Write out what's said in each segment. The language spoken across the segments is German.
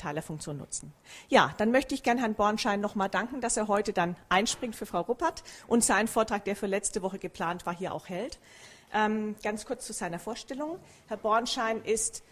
Mehrteilerfunktion nutzen. Ja, dann möchte ich gern Herrn Bornschein nochmal danken, dass er heute dann einspringt für Frau Ruppert und seinen Vortrag, der für letzte Woche geplant war, hier auch hält. Ganz kurz zu seiner Vorstellung. Herr Bornschein ist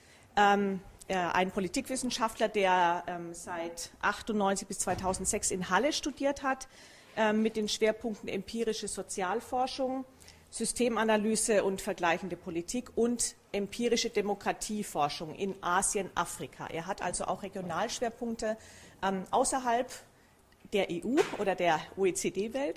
ein Politikwissenschaftler, der seit 1998 bis 2006 in Halle studiert hat, mit den Schwerpunkten empirische Sozialforschung, Systemanalyse und vergleichende Politik und empirische Demokratieforschung in Asien, Afrika. Er hat also auch Regionalschwerpunkte außerhalb der EU oder der OECD-Welt.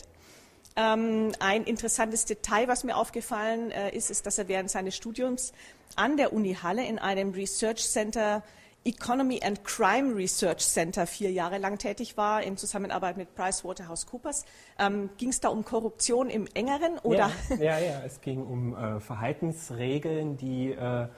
Ein interessantes Detail, was mir aufgefallen ist, dass er während seines Studiums an der Uni Halle in einem Research Center, Economy and Crime Research Center, 4 Jahre lang tätig war, in Zusammenarbeit mit PricewaterhouseCoopers. Ging es da um Korruption im Engeren? Oder? Ja, es ging um Verhaltensregeln, die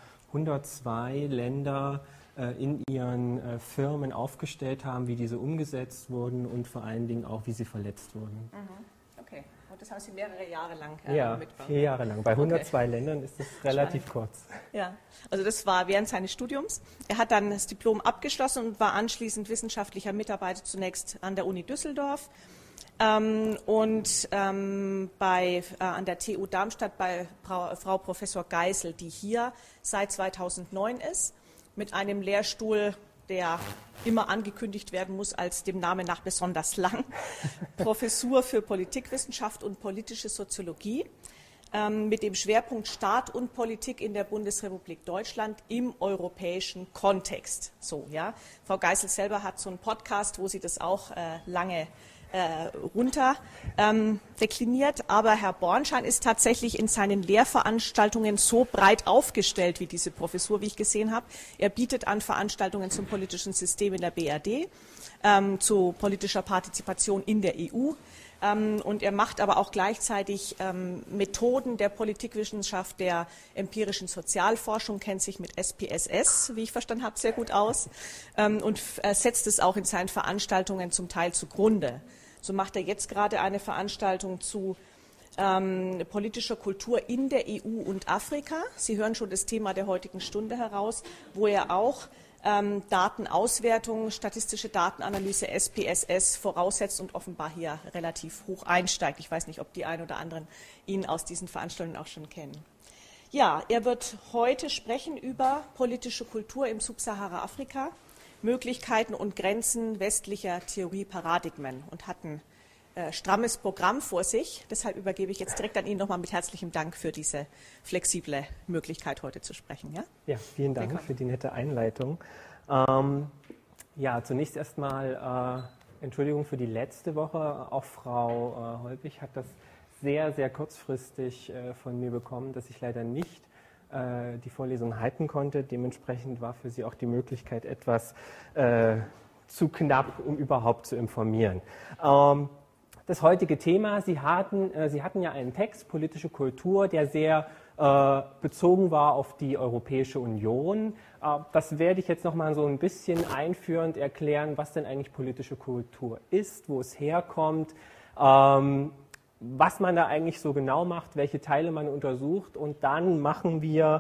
102 Länder in ihren Firmen aufgestellt haben, wie diese umgesetzt wurden und vor allen Dingen auch, wie sie verletzt wurden. Okay, und das haben Sie mehrere Jahre lang mitbekommen? 4 Jahre lang. Bei 102 Ländern ist das relativ kurz. Ja, also das war während seines Studiums. Er hat dann das Diplom abgeschlossen und war anschließend wissenschaftlicher Mitarbeiter zunächst an der Uni Düsseldorf und an der TU Darmstadt bei Frau Professor Geisel, die hier seit 2009 ist, mit einem Lehrstuhl, der immer angekündigt werden muss als dem Namen nach besonders lang, Professur für Politikwissenschaft und politische Soziologie mit dem Schwerpunkt Staat und Politik in der Bundesrepublik Deutschland im europäischen Kontext. So, ja. Frau Geisel selber hat so einen Podcast, wo sie das auch lange runter dekliniert, aber Herr Bornschein ist tatsächlich in seinen Lehrveranstaltungen so breit aufgestellt wie diese Professur, wie ich gesehen habe. Er bietet an Veranstaltungen zum politischen System in der BRD, zu politischer Partizipation in der EU und er macht aber auch gleichzeitig Methoden der Politikwissenschaft, der empirischen Sozialforschung, kennt sich mit SPSS, wie ich verstanden habe, sehr gut aus und setzt es auch in seinen Veranstaltungen zum Teil zugrunde. So macht er jetzt gerade eine Veranstaltung zu politischer Kultur in der EU und Afrika. Sie hören schon das Thema der heutigen Stunde heraus, wo er auch Datenauswertung, statistische Datenanalyse, SPSS voraussetzt und offenbar hier relativ hoch einsteigt. Ich weiß nicht, ob die einen oder anderen ihn aus diesen Veranstaltungen auch schon kennen. Ja, er wird heute sprechen über politische Kultur im Subsahara-Afrika, Möglichkeiten und Grenzen westlicher Theorieparadigmen und hat ein strammes Programm vor sich. Deshalb übergebe ich jetzt direkt an ihn nochmal mit herzlichem Dank für diese flexible Möglichkeit, heute zu sprechen. Ja, vielen Dank für die nette Einleitung. Zunächst erstmal Entschuldigung für die letzte Woche. Auch Frau Holpich hat das sehr, sehr kurzfristig von mir bekommen, dass ich leider nicht die Vorlesung halten konnte. Dementsprechend war für sie auch die Möglichkeit etwas zu knapp, um überhaupt zu informieren. Das heutige Thema, Sie hatten ja einen Text, politische Kultur, der sehr bezogen war auf die Europäische Union. Das werde ich jetzt noch mal so ein bisschen einführend erklären, was denn eigentlich politische Kultur ist, wo es herkommt, was man da eigentlich so genau macht, welche Teile man untersucht, und dann machen wir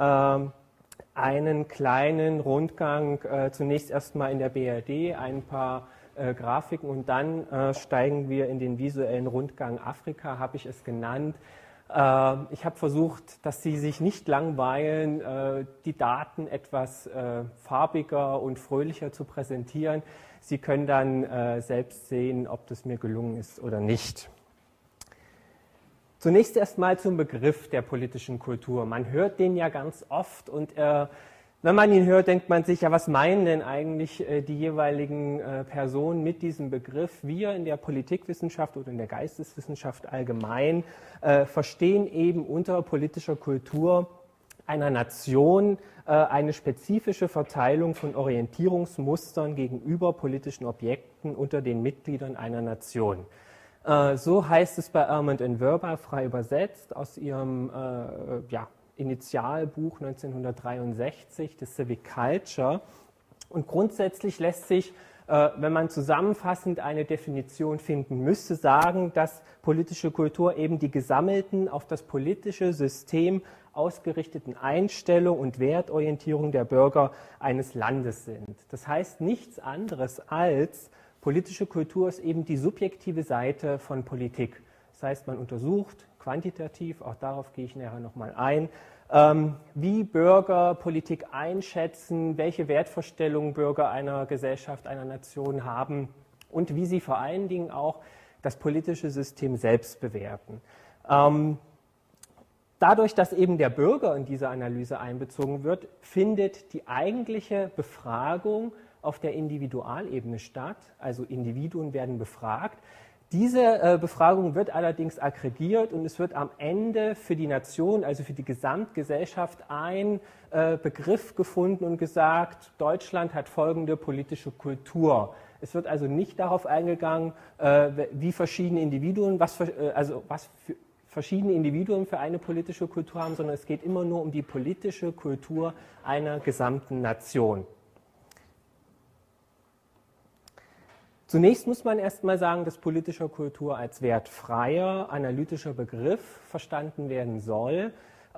einen kleinen Rundgang, zunächst erstmal in der BRD, ein paar Grafiken, und dann steigen wir in den visuellen Rundgang Afrika, habe ich es genannt. Ich habe versucht, dass Sie sich nicht langweilen, die Daten etwas farbiger und fröhlicher zu präsentieren. Sie können dann selbst sehen, ob das mir gelungen ist oder nicht. Zunächst erstmal zum Begriff der politischen Kultur. Man hört den ja ganz oft, und wenn man ihn hört, denkt man sich, ja, was meinen denn eigentlich die jeweiligen Personen mit diesem Begriff? Wir in der Politikwissenschaft oder in der Geisteswissenschaft allgemein verstehen eben unter politischer Kultur einer Nation eine spezifische Verteilung von Orientierungsmustern gegenüber politischen Objekten unter den Mitgliedern einer Nation. So heißt es bei Armand and Verba, frei übersetzt, aus ihrem Initialbuch 1963, das Civic Culture. Und grundsätzlich lässt sich, wenn man zusammenfassend eine Definition finden müsste, sagen, dass politische Kultur eben die gesammelten, auf das politische System ausgerichteten Einstellung und Wertorientierung der Bürger eines Landes sind. Das heißt nichts anderes als, politische Kultur ist eben die subjektive Seite von Politik. Das heißt, man untersucht quantitativ, auch darauf gehe ich nachher nochmal ein, wie Bürger Politik einschätzen, welche Wertvorstellungen Bürger einer Gesellschaft, einer Nation haben und wie sie vor allen Dingen auch das politische System selbst bewerten. Dadurch, dass eben der Bürger in diese Analyse einbezogen wird, findet die eigentliche Befragung auf der Individualebene statt, also Individuen werden befragt. Diese Befragung wird allerdings aggregiert und es wird am Ende für die Nation, also für die Gesamtgesellschaft, ein Begriff gefunden und gesagt, Deutschland hat folgende politische Kultur. Es wird also nicht darauf eingegangen, wie verschiedene Individuen, was für verschiedene Individuen für eine politische Kultur haben, sondern es geht immer nur um die politische Kultur einer gesamten Nation. Zunächst muss man erstmal sagen, dass politische Kultur als wertfreier, analytischer Begriff verstanden werden soll.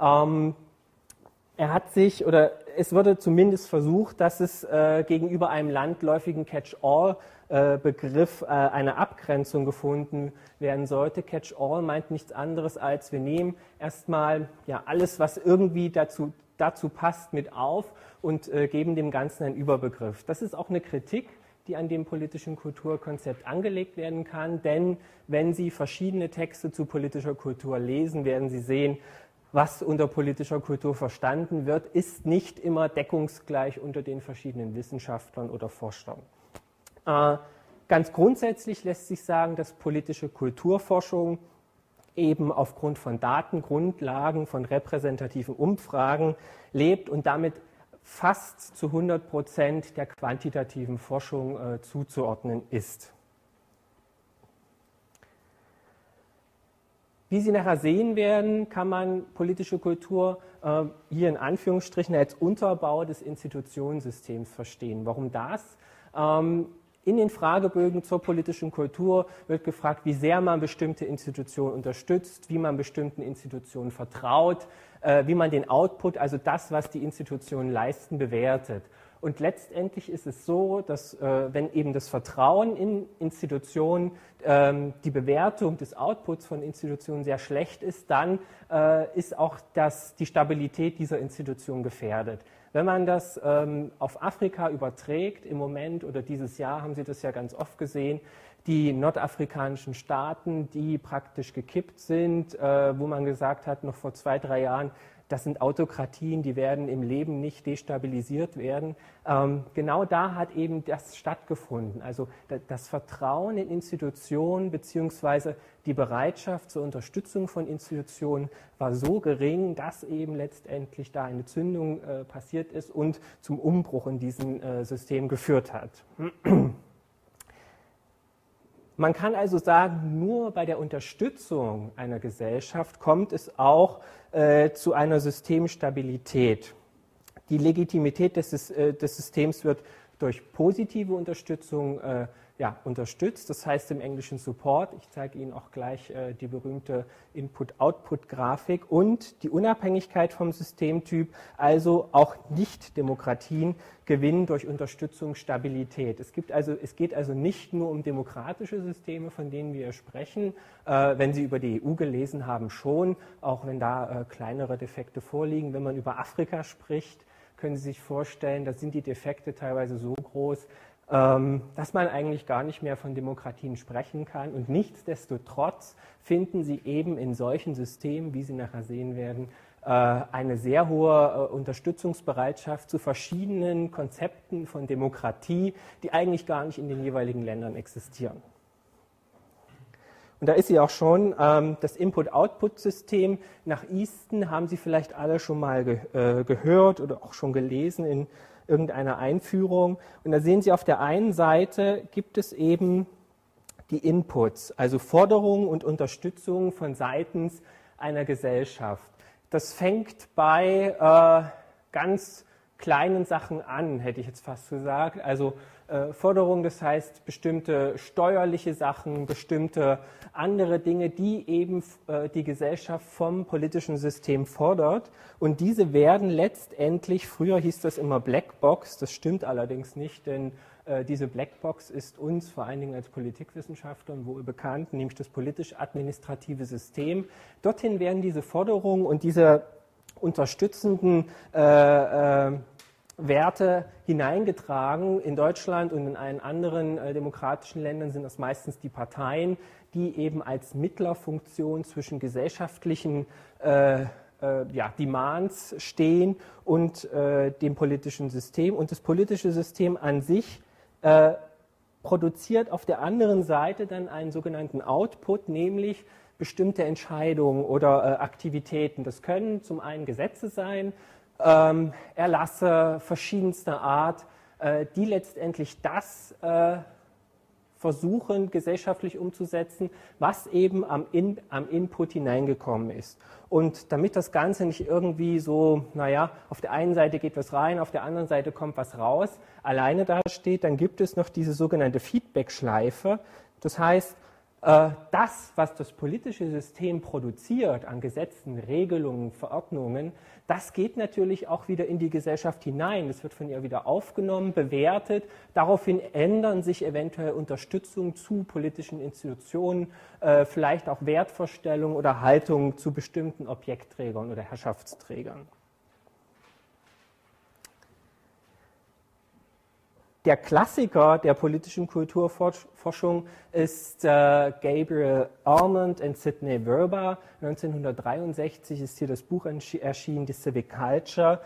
Es wurde zumindest versucht, dass es gegenüber einem landläufigen Catch-all-Begriff eine Abgrenzung gefunden werden sollte. Catch-all meint nichts anderes als, wir nehmen erstmal alles, was irgendwie dazu passt, mit auf und geben dem Ganzen einen Überbegriff. Das ist auch eine Kritik, die an dem politischen Kulturkonzept angelegt werden kann, denn wenn Sie verschiedene Texte zu politischer Kultur lesen, werden Sie sehen, was unter politischer Kultur verstanden wird, ist nicht immer deckungsgleich unter den verschiedenen Wissenschaftlern oder Forschern. Ganz grundsätzlich lässt sich sagen, dass politische Kulturforschung eben aufgrund von Datengrundlagen, von repräsentativen Umfragen lebt und damit fast zu 100% der quantitativen Forschung zuzuordnen ist. Wie Sie nachher sehen werden, kann man politische Kultur hier in Anführungsstrichen als Unterbau des Institutionensystems verstehen. Warum das? In den Fragebögen zur politischen Kultur wird gefragt, wie sehr man bestimmte Institutionen unterstützt, wie man bestimmten Institutionen vertraut, wie man den Output, also das, was die Institutionen leisten, bewertet. Und letztendlich ist es so, dass wenn eben das Vertrauen in Institutionen, die Bewertung des Outputs von Institutionen sehr schlecht ist, dann ist auch die Stabilität dieser Institution gefährdet. Wenn man das auf Afrika überträgt, im Moment oder dieses Jahr haben Sie das ja ganz oft gesehen, die nordafrikanischen Staaten, die praktisch gekippt sind, wo man gesagt hat, noch vor 2-3 Jahren, das sind Autokratien, die werden im Leben nicht destabilisiert werden. Genau da hat eben das stattgefunden. Also das Vertrauen in Institutionen bzw. die Bereitschaft zur Unterstützung von Institutionen war so gering, dass eben letztendlich da eine Zündung passiert ist und zum Umbruch in diesem System geführt hat. Man kann also sagen, nur bei der Unterstützung einer Gesellschaft kommt es auch zu einer Systemstabilität. Die Legitimität des Systems wird durch positive Unterstützung unterstützt, das heißt im Englischen Support. Ich zeige Ihnen auch gleich die berühmte Input-Output-Grafik und die Unabhängigkeit vom Systemtyp, also auch Nicht-Demokratien gewinnen durch Unterstützung Stabilität. Es geht also nicht nur um demokratische Systeme, von denen wir sprechen, wenn Sie über die EU gelesen haben, schon, auch wenn da kleinere Defekte vorliegen. Wenn man über Afrika spricht, können Sie sich vorstellen, da sind die Defekte teilweise so groß, dass man eigentlich gar nicht mehr von Demokratien sprechen kann. Und nichtsdestotrotz finden Sie eben in solchen Systemen, wie Sie nachher sehen werden, eine sehr hohe Unterstützungsbereitschaft zu verschiedenen Konzepten von Demokratie, die eigentlich gar nicht in den jeweiligen Ländern existieren. Und da ist sie auch schon, das Input-Output-System nach Easton haben Sie vielleicht alle schon mal gehört oder auch schon gelesen in irgendeiner Einführung. Und da sehen Sie, auf der einen Seite gibt es eben die Inputs, also Forderungen und Unterstützung von seitens einer Gesellschaft. Das fängt bei ganz kleinen Sachen an, hätte ich jetzt fast gesagt. Also Forderung, das heißt bestimmte steuerliche Sachen, bestimmte andere Dinge, die eben die Gesellschaft vom politischen System fordert. Und diese werden letztendlich, früher hieß das immer Blackbox, das stimmt allerdings nicht, denn diese Blackbox ist uns vor allen Dingen als Politikwissenschaftlern wohl bekannt, nämlich das politisch-administrative System. Dorthin werden diese Forderungen und diese unterstützenden Werte hineingetragen. In Deutschland und in allen anderen demokratischen Ländern sind das meistens die Parteien, die eben als Mittlerfunktion zwischen gesellschaftlichen Demands stehen und dem politischen System. Und das politische System an sich produziert auf der anderen Seite dann einen sogenannten Output, nämlich bestimmte Entscheidungen oder Aktivitäten. Das können zum einen Gesetze sein, Erlasse verschiedenster Art, die letztendlich das versuchen, gesellschaftlich umzusetzen, was eben am Input hineingekommen ist. Und damit das Ganze nicht irgendwie so, auf der einen Seite geht was rein, auf der anderen Seite kommt was raus, alleine dasteht, dann gibt es noch diese sogenannte Feedback-Schleife. Das heißt, das, was das politische System produziert an Gesetzen, Regelungen, Verordnungen, das geht natürlich auch wieder in die Gesellschaft hinein. Das wird von ihr wieder aufgenommen, bewertet. Daraufhin ändern sich eventuell Unterstützung zu politischen Institutionen, vielleicht auch Wertvorstellungen oder Haltungen zu bestimmten Objektträgern oder Herrschaftsträgern. Der Klassiker der politischen Kulturforschung ist Gabriel Almond und Sidney Verba. 1963 ist hier das Buch erschienen, die Civic Culture.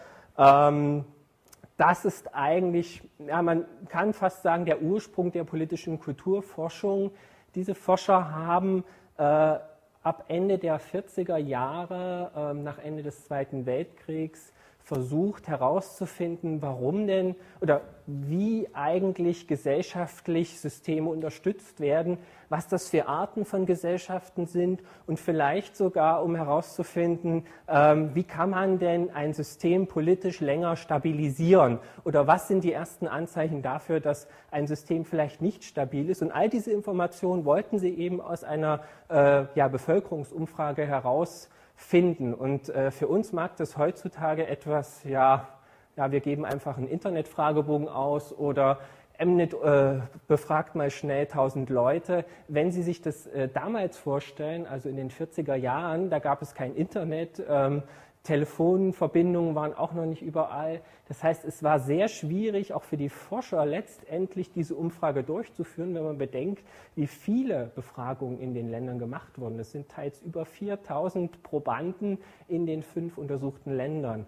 Das ist eigentlich, man kann fast sagen, der Ursprung der politischen Kulturforschung. Diese Forscher haben ab Ende der 40er Jahre, nach Ende des Zweiten Weltkriegs, versucht herauszufinden, warum denn oder wie eigentlich gesellschaftlich Systeme unterstützt werden, was das für Arten von Gesellschaften sind und vielleicht sogar, um herauszufinden, wie kann man denn ein System politisch länger stabilisieren oder was sind die ersten Anzeichen dafür, dass ein System vielleicht nicht stabil ist. Und all diese Informationen wollten sie eben aus einer Bevölkerungsumfrage herausfinden. Und für uns mag das heutzutage etwas, wir geben einfach einen Internetfragebogen aus oder Mnet befragt mal schnell 1000 Leute. Wenn Sie sich das damals vorstellen, also in den 40er Jahren, da gab es kein Internet, Telefonverbindungen waren auch noch nicht überall. Das heißt, es war sehr schwierig, auch für die Forscher letztendlich diese Umfrage durchzuführen, wenn man bedenkt, wie viele Befragungen in den Ländern gemacht wurden. Das sind teils über 4000 Probanden in den 5 untersuchten Ländern.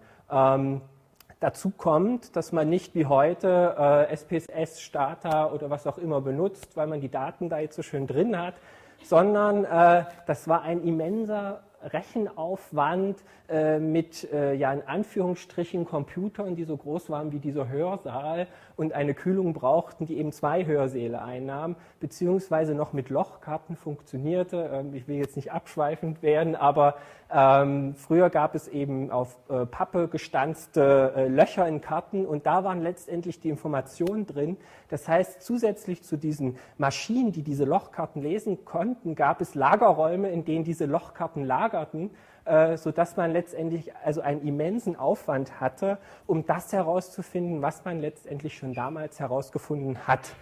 Dazu kommt, dass man nicht wie heute SPSS, Stata oder was auch immer benutzt, weil man die Daten da jetzt so schön drin hat, sondern das war ein immenser Rechenaufwand mit in Anführungsstrichen Computern, die so groß waren wie dieser Hörsaal und eine Kühlung brauchten, die eben 2 Hörsäle einnahm, beziehungsweise noch mit Lochkarten funktionierte. Ich will jetzt nicht abschweifend werden, aber früher gab es eben auf Pappe gestanzte Löcher in Karten und da waren letztendlich die Informationen drin. Das heißt, zusätzlich zu diesen Maschinen, die diese Lochkarten lesen konnten, gab es Lagerräume, in denen diese Lochkarten lagerten, sodass man letztendlich also einen immensen Aufwand hatte, um das herauszufinden, was man letztendlich schon damals herausgefunden hat.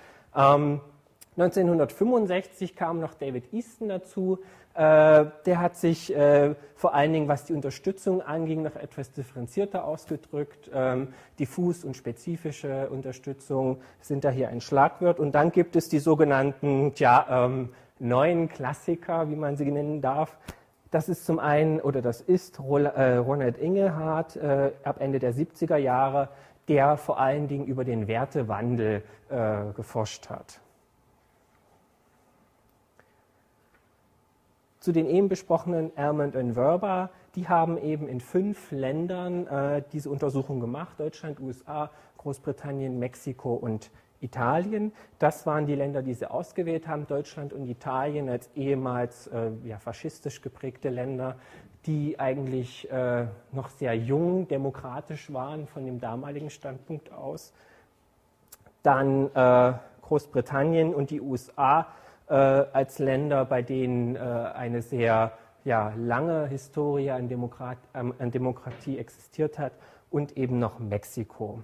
1965 kam noch David Easton dazu. Der hat sich vor allen Dingen, was die Unterstützung anging, noch etwas differenzierter ausgedrückt. Diffus und spezifische Unterstützung sind da hier ein Schlagwort. Und dann gibt es die sogenannten neuen Klassiker, wie man sie nennen darf. Das ist zum einen, oder das ist Ronald Inglehart ab Ende der 70er Jahre, der vor allen Dingen über den Wertewandel geforscht hat. Zu den eben besprochenen Almond und Verba, die haben eben in 5 Ländern diese Untersuchung gemacht, Deutschland, USA, Großbritannien, Mexiko und Italien. Das waren die Länder, die sie ausgewählt haben, Deutschland und Italien als ehemals faschistisch geprägte Länder, die eigentlich noch sehr jung, demokratisch waren von dem damaligen Standpunkt aus. Dann Großbritannien und die USA als Länder, bei denen eine sehr lange Historie an Demokratie existiert hat, und eben noch Mexiko.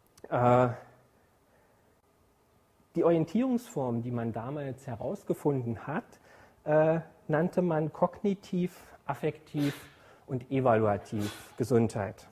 Die Orientierungsform, die man damals herausgefunden hat, nannte man kognitiv, affektiv und evaluativ Gesundheit.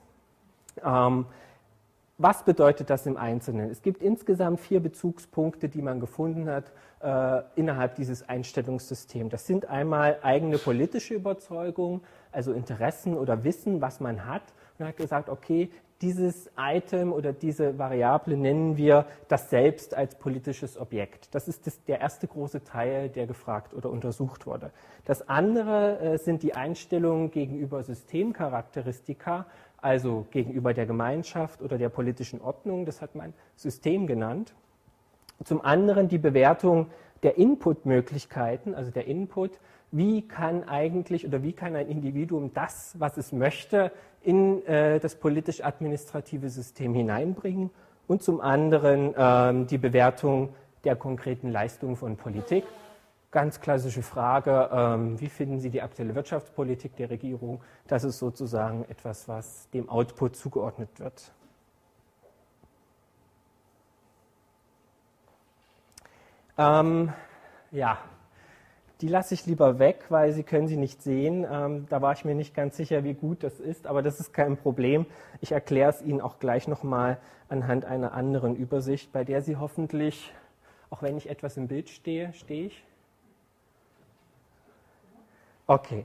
Was bedeutet das im Einzelnen? Es gibt insgesamt 4 Bezugspunkte, die man gefunden hat innerhalb dieses Einstellungssystems. Das sind einmal eigene politische Überzeugungen, also Interessen oder Wissen, was man hat. Und hat gesagt, okay, dieses Item oder diese Variable nennen wir das Selbst als politisches Objekt. Das ist der erste große Teil, der gefragt oder untersucht wurde. Das andere sind die Einstellungen gegenüber Systemcharakteristika, also gegenüber der Gemeinschaft oder der politischen Ordnung. Das hat man System genannt. Zum anderen die Bewertung der Inputmöglichkeiten, also der Input. Wie kann eigentlich oder wie kann ein Individuum das, was es möchte, in das politisch-administrative System hineinbringen? Und zum anderen die Bewertung der konkreten Leistungen von Politik. Ganz klassische Frage, wie finden Sie die aktuelle Wirtschaftspolitik der Regierung? Das ist sozusagen etwas, was dem Output zugeordnet wird. Die lasse ich lieber weg, weil Sie können sie nicht sehen. Da war ich mir nicht ganz sicher, wie gut das ist, aber das ist kein Problem. Ich erkläre es Ihnen auch gleich nochmal anhand einer anderen Übersicht, bei der Sie hoffentlich, auch wenn ich etwas im Bild stehe, stehe ich? Okay.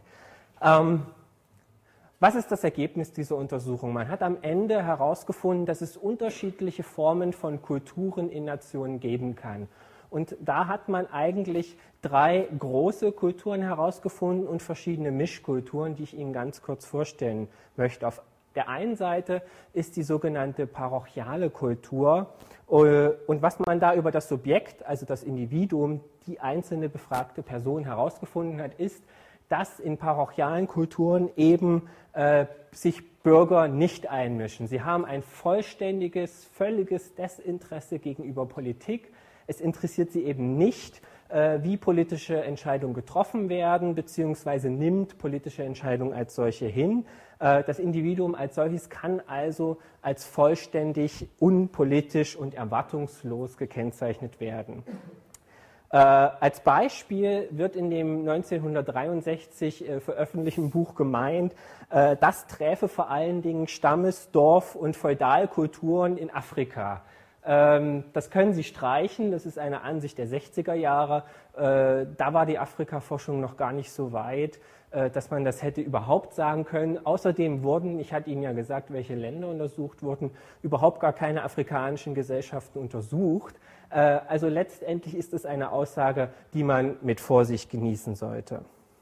Was ist das Ergebnis dieser Untersuchung? Man hat am Ende herausgefunden, dass es unterschiedliche Formen von Kulturen in Nationen geben kann. Und da hat man eigentlich 3 große Kulturen herausgefunden und verschiedene Mischkulturen, die ich Ihnen ganz kurz vorstellen möchte. Auf der einen Seite ist die sogenannte parochiale Kultur. Und was man da über das Subjekt, also das Individuum, die einzelne befragte Person herausgefunden hat, ist, dass in parochialen Kulturen eben sich Bürger nicht einmischen. Sie haben ein vollständiges, völliges Desinteresse gegenüber Politik. Es interessiert sie eben nicht, wie politische Entscheidungen getroffen werden, beziehungsweise nimmt politische Entscheidungen als solche hin. Das Individuum als solches kann also als vollständig unpolitisch und erwartungslos gekennzeichnet werden. Als Beispiel wird in dem 1963 veröffentlichten Buch gemeint, das träfe vor allen Dingen Stammes-, Dorf- und Feudalkulturen in Afrika. Das können Sie streichen, das ist eine Ansicht der 60er Jahre. Da war die Afrika-Forschung noch gar nicht so weit, dass man das hätte überhaupt sagen können. Außerdem wurden, ich hatte Ihnen ja gesagt, welche Länder untersucht wurden, überhaupt gar keine afrikanischen Gesellschaften untersucht. Also letztendlich ist es eine Aussage, die man mit Vorsicht genießen sollte.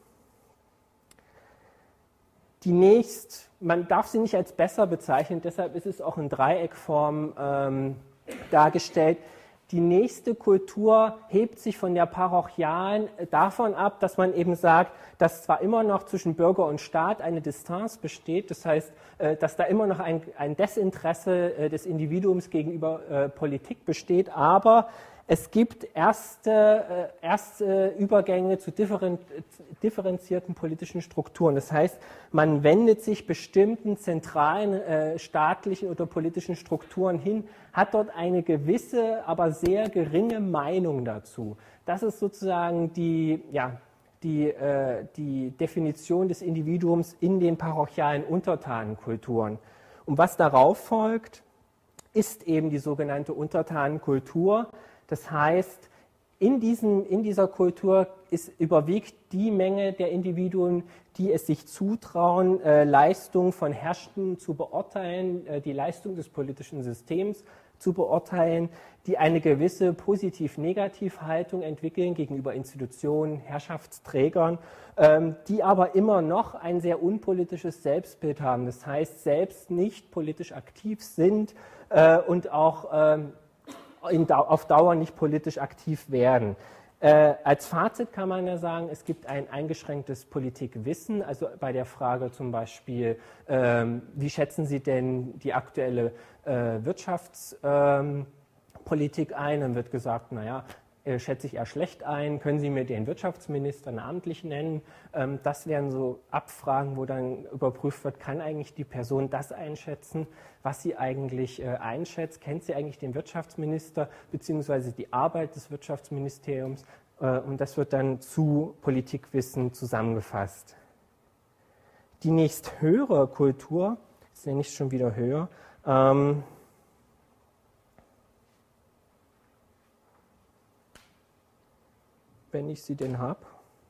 Man darf sie nicht als besser bezeichnen, deshalb ist es auch in Dreieckform dargestellt. Die nächste Kultur hebt sich von der parochialen davon ab, dass man eben sagt, dass zwar immer noch zwischen Bürger und Staat eine Distanz besteht, das heißt, dass da immer noch ein Desinteresse des Individuums gegenüber Politik besteht, aber es gibt erste Übergänge zu differenzierten politischen Strukturen. Das heißt, man wendet sich bestimmten zentralen staatlichen oder politischen Strukturen hin, hat dort eine gewisse, aber sehr geringe Meinung dazu. Das ist sozusagen die Definition des Individuums in den parochialen Untertanenkulturen. Und was darauf folgt, ist eben die sogenannte Untertanenkultur. Das heißt, in dieser Kultur überwiegt die Menge der Individuen, die es sich zutrauen, Leistung von Herrschenden zu beurteilen, die Leistung des politischen Systems zu beurteilen, die eine gewisse Positiv-Negativ-Haltung entwickeln gegenüber Institutionen, Herrschaftsträgern, die aber immer noch ein sehr unpolitisches Selbstbild haben. Das heißt, selbst nicht politisch aktiv sind und auch auf Dauer nicht politisch aktiv werden. Als Fazit kann man ja sagen, es gibt ein eingeschränktes Politikwissen, also bei der Frage zum Beispiel, wie schätzen Sie denn die aktuelle Wirtschaftspolitik ein? Dann wird gesagt, naja, schätze ich eher schlecht ein, können Sie mir den Wirtschaftsminister namentlich nennen? Das wären so Abfragen, wo dann überprüft wird, kann eigentlich die Person das einschätzen, was sie eigentlich einschätzt? Kennt sie eigentlich den Wirtschaftsminister bzw. die Arbeit des Wirtschaftsministeriums? Und das wird dann zu Politikwissen zusammengefasst. Die nächsthöhere Kultur, jetzt nenne ich es schon wieder höher, wenn ich sie denn habe.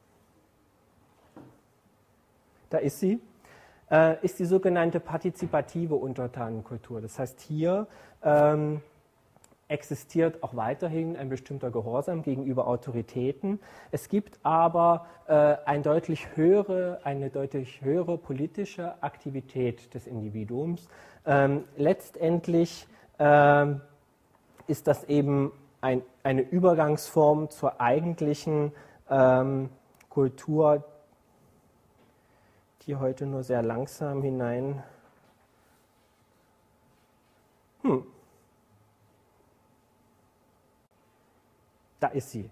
Da ist sie. Ist die sogenannte partizipative Untertanenkultur. Das heißt, hier existiert auch weiterhin ein bestimmter Gehorsam gegenüber Autoritäten. Es gibt aber eine deutlich höhere politische Aktivität des Individuums. Letztendlich ist das eben eine Übergangsform zur eigentlichen Kultur, die heute nur sehr langsam hinein. Da ist sie.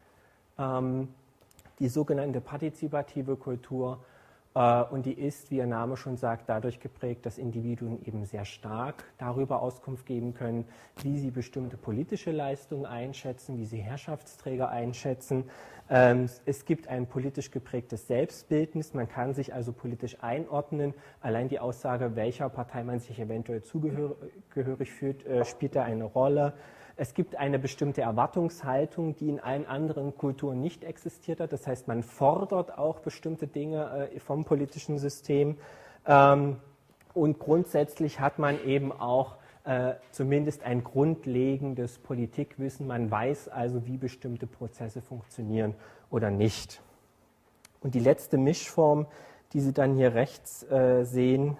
Die sogenannte partizipative Kultur. Und die ist, wie ihr Name schon sagt, dadurch geprägt, dass Individuen eben sehr stark darüber Auskunft geben können, wie sie bestimmte politische Leistungen einschätzen, wie sie Herrschaftsträger einschätzen. Es gibt ein politisch geprägtes Selbstbildnis, man kann sich also politisch einordnen. Allein die Aussage, welcher Partei man sich eventuell zugehörig fühlt, spielt da eine Rolle. Es gibt eine bestimmte Erwartungshaltung, die in allen anderen Kulturen nicht existiert hat. Das heißt, man fordert auch bestimmte Dinge vom politischen System. Und grundsätzlich hat man eben auch zumindest ein grundlegendes Politikwissen. Man weiß also, wie bestimmte Prozesse funktionieren oder nicht. Und die letzte Mischform, die Sie dann hier rechts sehen,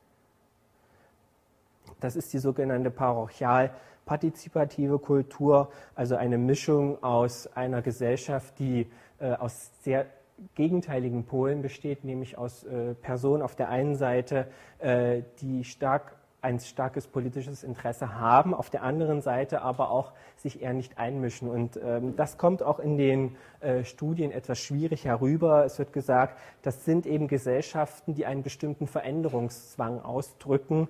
das ist die sogenannte parochial-partizipative Kultur, also eine Mischung aus einer Gesellschaft, die aus sehr gegenteiligen Polen besteht, nämlich aus Personen auf der einen Seite, die ein starkes politisches Interesse haben, auf der anderen Seite aber auch sich eher nicht einmischen. Und das kommt auch in den Studien etwas schwierig herüber. Es wird gesagt, das sind eben Gesellschaften, die einen bestimmten Veränderungszwang ausdrücken.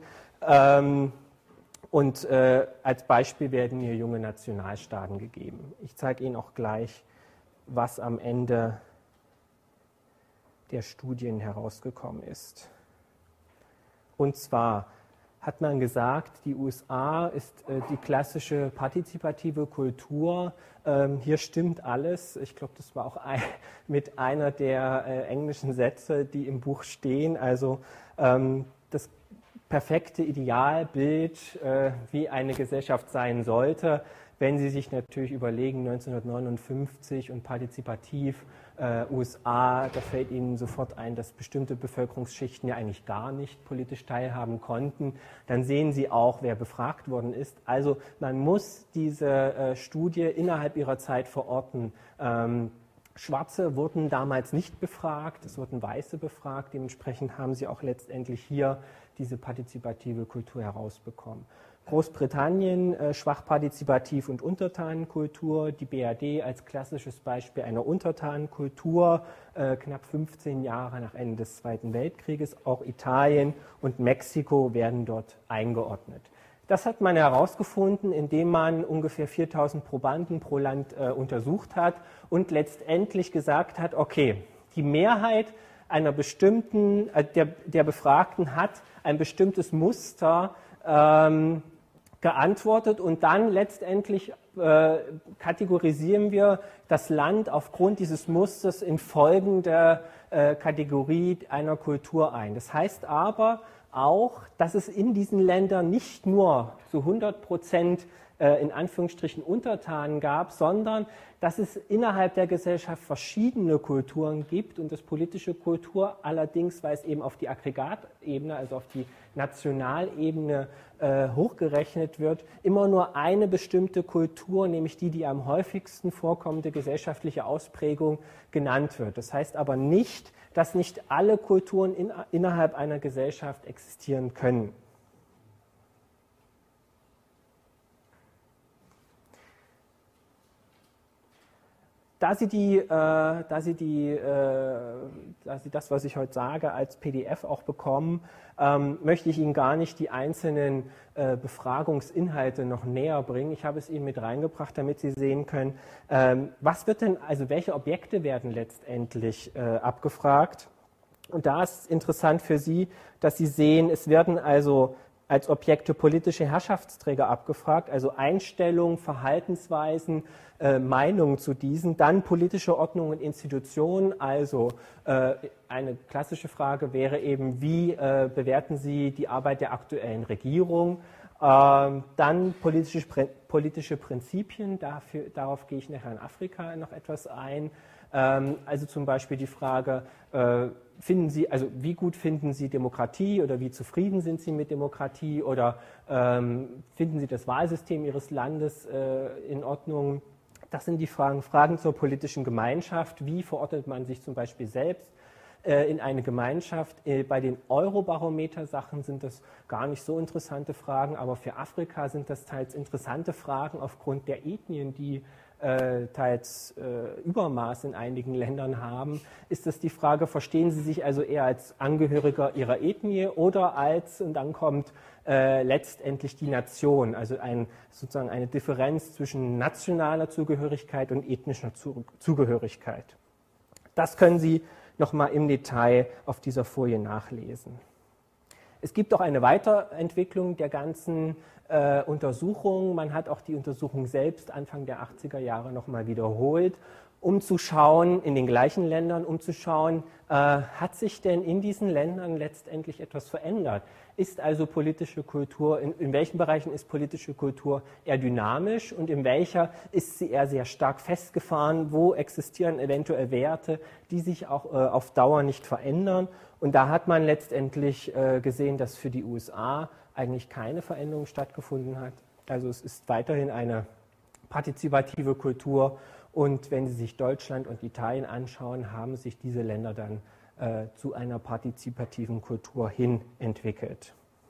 Und als Beispiel werden hier junge Nationalstaaten gegeben. Ich zeige Ihnen auch gleich, was am Ende der Studien herausgekommen ist. Und zwar hat man gesagt, die USA ist die klassische partizipative Kultur. Hier stimmt alles. Ich glaube, das war auch mit einer der englischen Sätze, die im Buch stehen. Also das perfekte Idealbild, wie eine Gesellschaft sein sollte, wenn Sie sich natürlich überlegen, 1959 und partizipativ USA, da fällt Ihnen sofort ein, dass bestimmte Bevölkerungsschichten ja eigentlich gar nicht politisch teilhaben konnten. Dann sehen Sie auch, wer befragt worden ist. Also man muss diese Studie innerhalb ihrer Zeit verorten. Schwarze wurden damals nicht befragt, es wurden Weiße befragt. Dementsprechend haben Sie auch letztendlich hier diese partizipative Kultur herausbekommen. Großbritannien, schwach partizipativ und Untertanenkultur, die BRD als klassisches Beispiel einer Untertanenkultur, knapp 15 Jahre nach Ende des Zweiten Weltkrieges, auch Italien und Mexiko werden dort eingeordnet. Das hat man herausgefunden, indem man ungefähr 4000 Probanden pro Land untersucht hat und letztendlich gesagt hat, okay, die Mehrheit einer bestimmten, der Befragten hat ein bestimmtes Muster geantwortet und dann letztendlich kategorisieren wir das Land aufgrund dieses Musters in folgende Kategorie einer Kultur ein. Das heißt aber auch, dass es in diesen Ländern nicht nur zu 100% in Anführungsstrichen Untertanen gab, sondern dass es innerhalb der Gesellschaft verschiedene Kulturen gibt und das politische Kultur allerdings, weil es eben auf die Aggregatebene, also auf die Nationalebene hochgerechnet wird, immer nur eine bestimmte Kultur, nämlich die am häufigsten vorkommende gesellschaftliche Ausprägung genannt wird. Das heißt aber nicht, dass nicht alle Kulturen innerhalb einer Gesellschaft existieren können. Da Sie das, was ich heute sage, als PDF auch bekommen, möchte ich Ihnen gar nicht die einzelnen Befragungsinhalte noch näher bringen. Ich habe es Ihnen mit reingebracht, damit Sie sehen können, was wird denn, also welche Objekte werden letztendlich abgefragt. Und da ist es interessant für Sie, dass Sie sehen, es werden also als Objekte politische Herrschaftsträger abgefragt, also Einstellungen, Verhaltensweisen, Meinungen zu diesen, dann politische Ordnung und Institutionen, also eine klassische Frage wäre eben, wie bewerten Sie die Arbeit der aktuellen Regierung, dann politische Prinzipien, darauf gehe ich nachher in Afrika noch etwas ein, also zum Beispiel die Frage, wie gut finden Sie Demokratie oder wie zufrieden sind Sie mit Demokratie oder finden Sie das Wahlsystem Ihres Landes in Ordnung? Das sind die Fragen. Fragen zur politischen Gemeinschaft. Wie verortet man sich zum Beispiel selbst in eine Gemeinschaft? Bei den Eurobarometer-Sachen sind das gar nicht so interessante Fragen, aber für Afrika sind das teils interessante Fragen aufgrund der Ethnien, die teils Übermaß in einigen Ländern haben, ist das die Frage, verstehen Sie sich also eher als Angehöriger Ihrer Ethnie oder als, und dann kommt letztendlich die Nation, also sozusagen eine Differenz zwischen nationaler Zugehörigkeit und ethnischer Zugehörigkeit. Das können Sie nochmal im Detail auf dieser Folie nachlesen. Es gibt auch eine Weiterentwicklung der ganzen Untersuchung. Man hat auch die Untersuchung selbst Anfang der 80er Jahre nochmal wiederholt, um zu schauen, in den gleichen Ländern, um zu schauen, hat sich denn in diesen Ländern letztendlich etwas verändert? Ist also politische Kultur, in welchen Bereichen ist politische Kultur eher dynamisch und in welcher ist sie eher sehr stark festgefahren? Wo existieren eventuell Werte, die sich auch auf Dauer nicht verändern? Und da hat man letztendlich gesehen, dass für die USA eigentlich keine Veränderung stattgefunden hat. Also es ist weiterhin eine partizipative Kultur und wenn Sie sich Deutschland und Italien anschauen, haben sich diese Länder dann zu einer partizipativen Kultur hin entwickelt.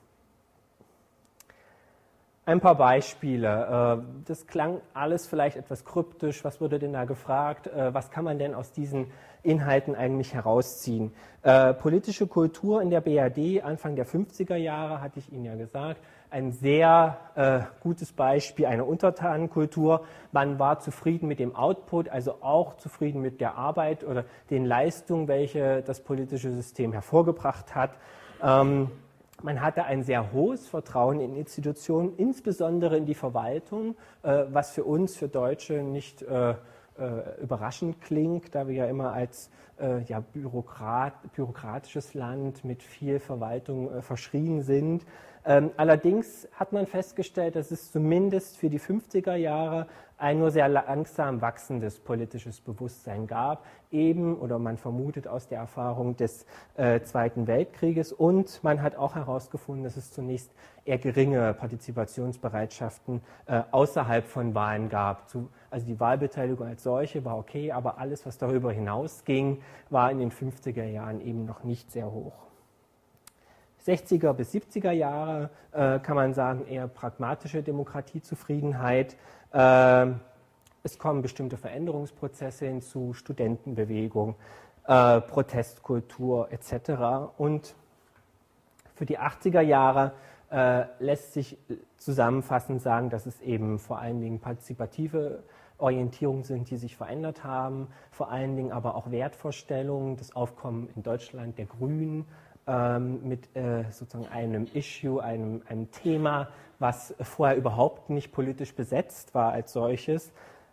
Ein paar Beispiele. Das klang alles vielleicht etwas kryptisch. Was wurde denn da gefragt? Was kann man denn aus diesen Inhalten eigentlich herausziehen? Politische Kultur in der BRD Anfang der 50er Jahre, hatte ich Ihnen ja gesagt, ein sehr gutes Beispiel einer Untertanenkultur. Man war zufrieden mit dem Output, also auch zufrieden mit der Arbeit oder den Leistungen, welche das politische System hervorgebracht hat. Man hatte ein sehr hohes Vertrauen in Institutionen, insbesondere in die Verwaltung, was für uns, für Deutsche, nicht überraschend klingt, da wir ja immer als bürokratisches Land mit viel Verwaltung verschrien sind. Allerdings hat man festgestellt, dass es zumindest für die 50er Jahre ein nur sehr langsam wachsendes politisches Bewusstsein gab, oder man vermutet aus der Erfahrung des Zweiten Weltkrieges, und man hat auch herausgefunden, dass es zunächst eher geringe Partizipationsbereitschaften außerhalb von Wahlen gab. Also die Wahlbeteiligung als solche war okay, aber alles, was darüber hinausging, war in den 50er Jahren eben noch nicht sehr hoch. 60er bis 70er Jahre kann man sagen, eher pragmatische Demokratiezufriedenheit. Es kommen bestimmte Veränderungsprozesse hinzu, Studentenbewegung, Protestkultur etc. Und für die 80er Jahre lässt sich zusammenfassend sagen, dass es eben vor allen Dingen partizipative Orientierungen sind, die sich verändert haben, vor allen Dingen aber auch Wertvorstellungen, das Aufkommen in Deutschland der Grünen, mit sozusagen einem Issue, einem Thema, was vorher überhaupt nicht politisch besetzt war als solches,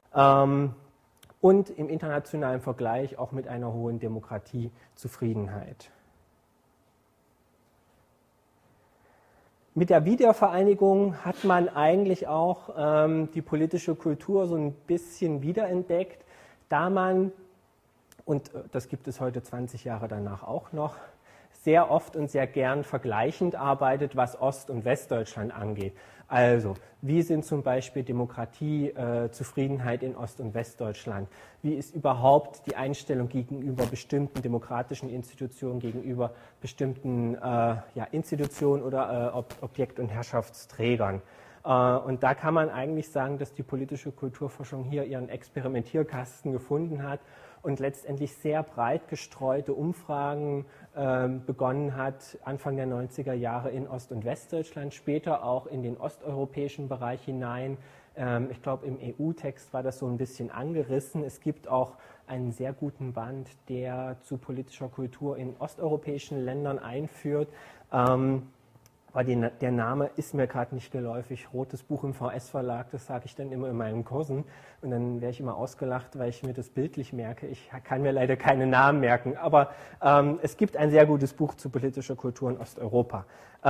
und im internationalen Vergleich auch mit einer hohen Demokratiezufriedenheit. Mit der Wiedervereinigung hat man eigentlich auch die politische Kultur so ein bisschen wiederentdeckt, da man, und das gibt es heute 20 Jahre danach auch noch, sehr oft und sehr gern vergleichend arbeitet, was Ost- und Westdeutschland angeht. Also, wie sind zum Beispiel Demokratie, Zufriedenheit in Ost- und Westdeutschland? Wie ist überhaupt die Einstellung gegenüber bestimmten demokratischen Institutionen, gegenüber bestimmten Institutionen oder Objekt- und Herrschaftsträgern? Und da kann man eigentlich sagen, dass die politische Kulturforschung hier ihren Experimentierkasten gefunden hat und letztendlich sehr breit gestreute Umfragen begonnen hat, Anfang der 90er Jahre in Ost- und Westdeutschland, später auch in den osteuropäischen Bereich hinein. Ich glaube, im EU-Text war das so ein bisschen angerissen. Es gibt auch einen sehr guten Band, der zu politischer Kultur in osteuropäischen Ländern einführt. Aber der Name ist mir gerade nicht geläufig. Rotes Buch im VS-Verlag, das sage ich dann immer in meinen Kursen. Und dann werde ich immer ausgelacht, weil ich mir das bildlich merke. Ich kann mir leider keine Namen merken. Aber es gibt ein sehr gutes Buch zu politischer Kultur in Osteuropa.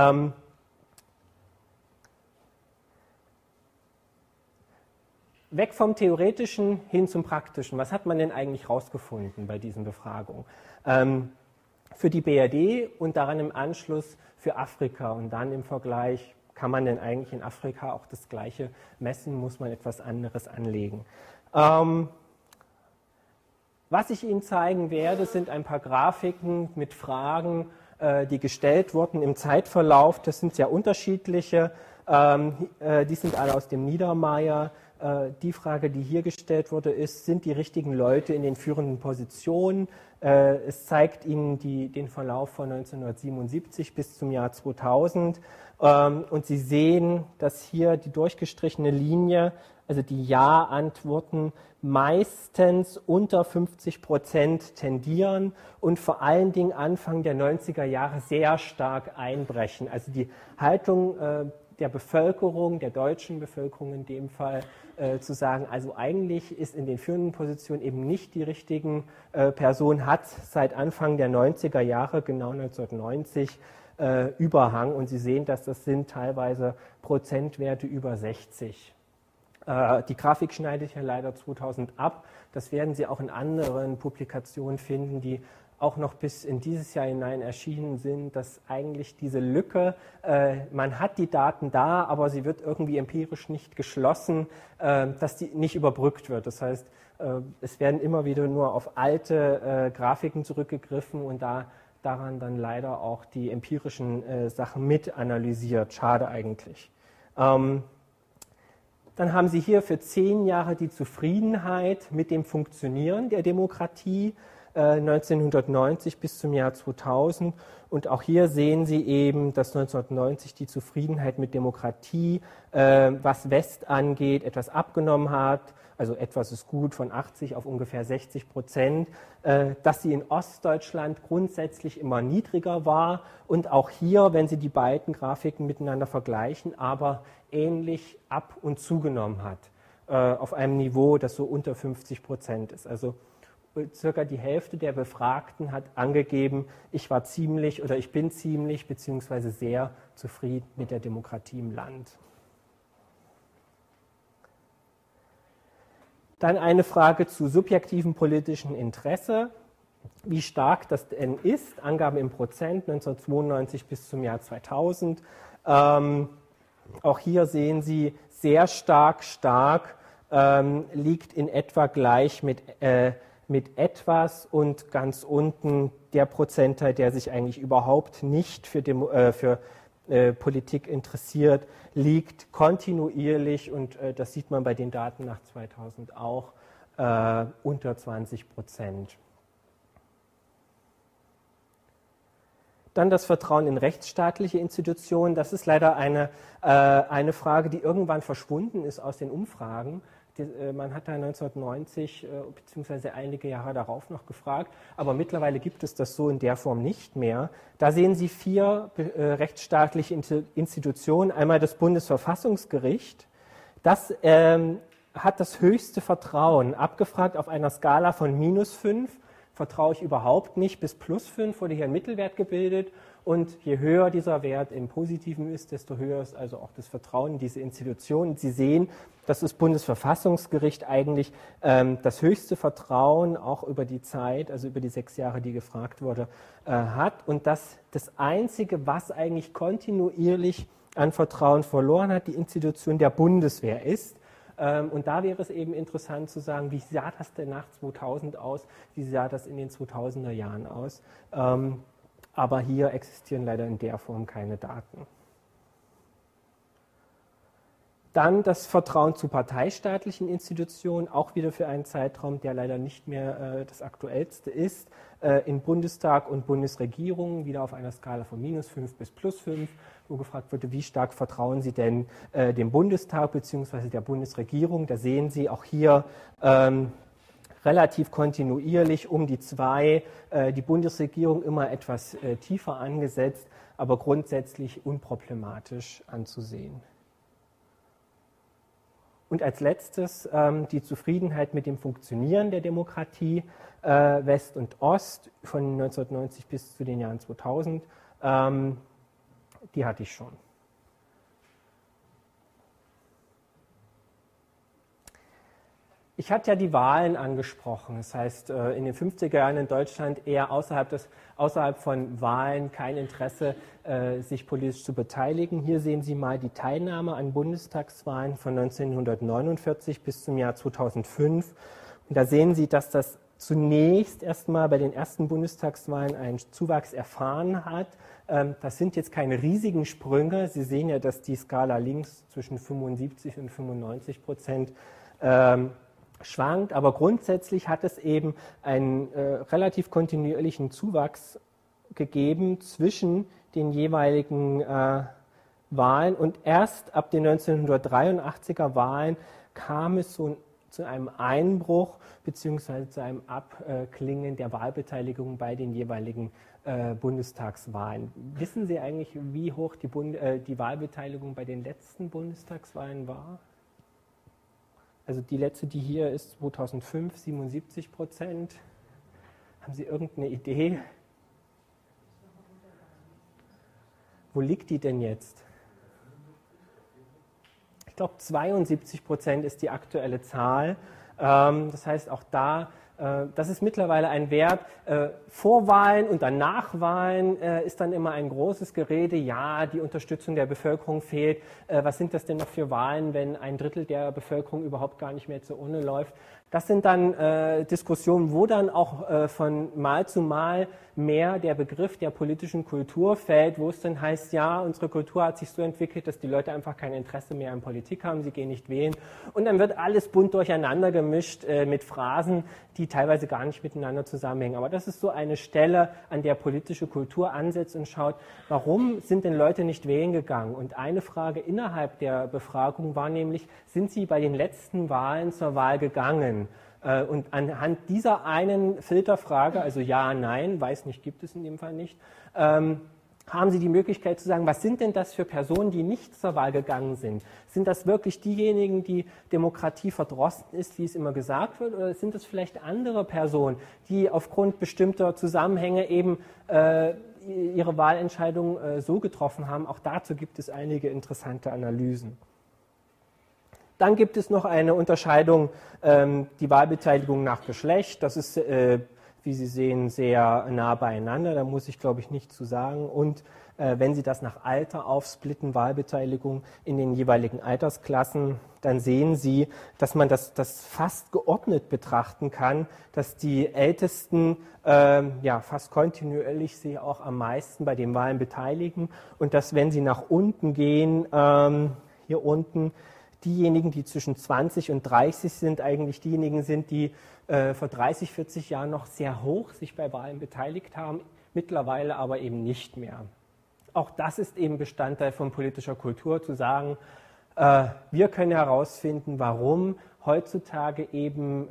Weg vom Theoretischen hin zum Praktischen. Was hat man denn eigentlich rausgefunden bei diesen Befragungen? Für die BRD und daran im Anschluss für Afrika. Und dann im Vergleich, kann man denn eigentlich in Afrika auch das Gleiche messen, muss man etwas anderes anlegen. Was ich Ihnen zeigen werde, sind ein paar Grafiken mit Fragen, die gestellt wurden im Zeitverlauf. Das sind sehr unterschiedliche. Die sind alle aus dem Niedermeyer. Die Frage, die hier gestellt wurde, ist, sind die richtigen Leute in den führenden Positionen? Es zeigt Ihnen den Verlauf von 1977 bis zum Jahr 2000. Und Sie sehen, dass hier die durchgestrichene Linie, also die Ja-Antworten, meistens unter 50% tendieren und vor allen Dingen Anfang der 90er Jahre sehr stark einbrechen. Also die Haltung der Bevölkerung, der deutschen Bevölkerung in dem Fall, zu sagen, also eigentlich ist in den führenden Positionen eben nicht die richtigen Person, hat seit Anfang der 90er Jahre, genau 1990, Überhang. Und Sie sehen, dass das sind teilweise Prozentwerte über 60. Die Grafik schneidet hier leider 2000 ab. Das werden Sie auch in anderen Publikationen finden, die auch noch bis in dieses Jahr hinein erschienen sind, dass eigentlich diese Lücke, man hat die Daten da, aber sie wird irgendwie empirisch nicht geschlossen, dass die nicht überbrückt wird. Das heißt, es werden immer wieder nur auf alte Grafiken zurückgegriffen und daran dann leider auch die empirischen Sachen mit analysiert. Schade eigentlich. Dann haben Sie hier für 10 Jahre die Zufriedenheit mit dem Funktionieren der Demokratie, 1990 bis zum Jahr 2000. Und auch hier sehen Sie eben, dass 1990 die Zufriedenheit mit Demokratie, was West angeht, etwas abgenommen hat. Also etwas ist gut, von 80 auf ungefähr 60%, dass sie in Ostdeutschland grundsätzlich immer niedriger war und auch hier, wenn Sie die beiden Grafiken miteinander vergleichen, aber ähnlich ab- und zugenommen hat, auf einem Niveau, das so unter 50% ist. Also circa die Hälfte der Befragten hat angegeben, ich war ziemlich oder ich bin ziemlich bzw. sehr zufrieden mit der Demokratie im Land. Dann eine Frage zu subjektivem politischen Interesse, wie stark das denn ist, Angaben im Prozent, 1992 bis zum Jahr 2000. Auch hier sehen Sie, sehr stark, liegt in etwa gleich mit etwas und ganz unten der Prozentteil, der sich eigentlich überhaupt nicht für Politik interessiert, liegt kontinuierlich, und das sieht man bei den Daten nach 2000 auch, unter 20%. Dann das Vertrauen in rechtsstaatliche Institutionen. Das ist leider eine Frage, die irgendwann verschwunden ist aus den Umfragen. Man hat da 1990 bzw. einige Jahre darauf noch gefragt, aber mittlerweile gibt es das so in der Form nicht mehr. Da sehen Sie 4 rechtsstaatliche Institutionen. Einmal das Bundesverfassungsgericht. Das hat das höchste Vertrauen, abgefragt auf einer Skala von -5, vertraue ich überhaupt nicht, bis +5 wurde hier ein Mittelwert gebildet. Und je höher dieser Wert im Positiven ist, desto höher ist also auch das Vertrauen in diese Institutionen. Sie sehen, dass das Bundesverfassungsgericht eigentlich das höchste Vertrauen auch über die Zeit, also über die 6 Jahre, die gefragt wurde, hat. Und dass das Einzige, was eigentlich kontinuierlich an Vertrauen verloren hat, die Institution der Bundeswehr ist. Und da wäre es eben interessant zu sagen, wie sah das denn nach 2000 aus, wie sah das in den 2000er Jahren aus. Aber hier existieren leider in der Form keine Daten. Dann das Vertrauen zu parteistaatlichen Institutionen, auch wieder für einen Zeitraum, der leider nicht mehr das aktuellste ist. In Bundestag und Bundesregierung, wieder auf einer Skala von -5 bis +5, wo gefragt wurde, wie stark vertrauen Sie denn dem Bundestag bzw. der Bundesregierung. Da sehen Sie auch hier relativ kontinuierlich um die 2, die Bundesregierung immer etwas tiefer angesetzt, aber grundsätzlich unproblematisch anzusehen. Und als letztes die Zufriedenheit mit dem Funktionieren der Demokratie, West und Ost von 1990 bis zu den Jahren 2000, die hatte ich schon. Ich hatte ja die Wahlen angesprochen, das heißt in den 50er Jahren in Deutschland eher außerhalb von Wahlen kein Interesse, sich politisch zu beteiligen. Hier sehen Sie mal die Teilnahme an Bundestagswahlen von 1949 bis zum Jahr 2005. Und da sehen Sie, dass das zunächst erstmal bei den ersten Bundestagswahlen einen Zuwachs erfahren hat. Das sind jetzt keine riesigen Sprünge. Sie sehen ja, dass die Skala links zwischen 75 und 95% schwankt, aber grundsätzlich hat es eben einen relativ kontinuierlichen Zuwachs gegeben zwischen den jeweiligen Wahlen und erst ab den 1983er Wahlen kam es so zu einem Einbruch bzw. zu einem Abklingen der Wahlbeteiligung bei den jeweiligen Bundestagswahlen. Wissen Sie eigentlich, wie hoch die Wahlbeteiligung bei den letzten Bundestagswahlen war? Also die letzte, die hier ist, 2005, 77%. Haben Sie irgendeine Idee? Wo liegt die denn jetzt? Ich glaube, 72% ist die aktuelle Zahl. Das heißt, auch da, das ist mittlerweile ein Wert. Vor Wahlen und dann nach Wahlen ist dann immer ein großes Gerede. Ja, die Unterstützung der Bevölkerung fehlt. Was sind das denn noch für Wahlen, wenn ein Drittel der Bevölkerung überhaupt gar nicht mehr zur Urne läuft? Das sind dann Diskussionen, wo dann auch von Mal zu Mal mehr der Begriff der politischen Kultur fällt, wo es dann heißt, ja, unsere Kultur hat sich so entwickelt, dass die Leute einfach kein Interesse mehr an Politik haben, sie gehen nicht wählen. Und dann wird alles bunt durcheinander gemischt mit Phrasen, die teilweise gar nicht miteinander zusammenhängen. Aber das ist so eine Stelle, an der politische Kultur ansetzt und schaut, warum sind denn Leute nicht wählen gegangen? Und eine Frage innerhalb der Befragung war nämlich, sind sie bei den letzten Wahlen zur Wahl gegangen? Und anhand dieser einen Filterfrage, also ja, nein, weiß nicht, gibt es in dem Fall nicht, haben Sie die Möglichkeit zu sagen, was sind denn das für Personen, die nicht zur Wahl gegangen sind? Sind das wirklich diejenigen, die Demokratie verdrossen ist, wie es immer gesagt wird, oder sind das vielleicht andere Personen, die aufgrund bestimmter Zusammenhänge eben ihre Wahlentscheidung so getroffen haben? Auch dazu gibt es einige interessante Analysen. Dann gibt es noch eine Unterscheidung, die Wahlbeteiligung nach Geschlecht. Das ist, wie Sie sehen, sehr nah beieinander. Da muss ich, glaube ich, nichts zu sagen. Und wenn Sie das nach Alter aufsplitten, Wahlbeteiligung in den jeweiligen Altersklassen, dann sehen Sie, dass man das fast geordnet betrachten kann, dass die Ältesten fast kontinuierlich sich auch am meisten bei den Wahlen beteiligen und dass, wenn Sie nach unten gehen, hier unten, diejenigen, die zwischen 20 und 30 sind, eigentlich diejenigen sind, die vor 30, 40 Jahren noch sehr hoch sich bei Wahlen beteiligt haben, mittlerweile aber eben nicht mehr. Auch das ist eben Bestandteil von politischer Kultur, zu sagen, wir können herausfinden, warum heutzutage eben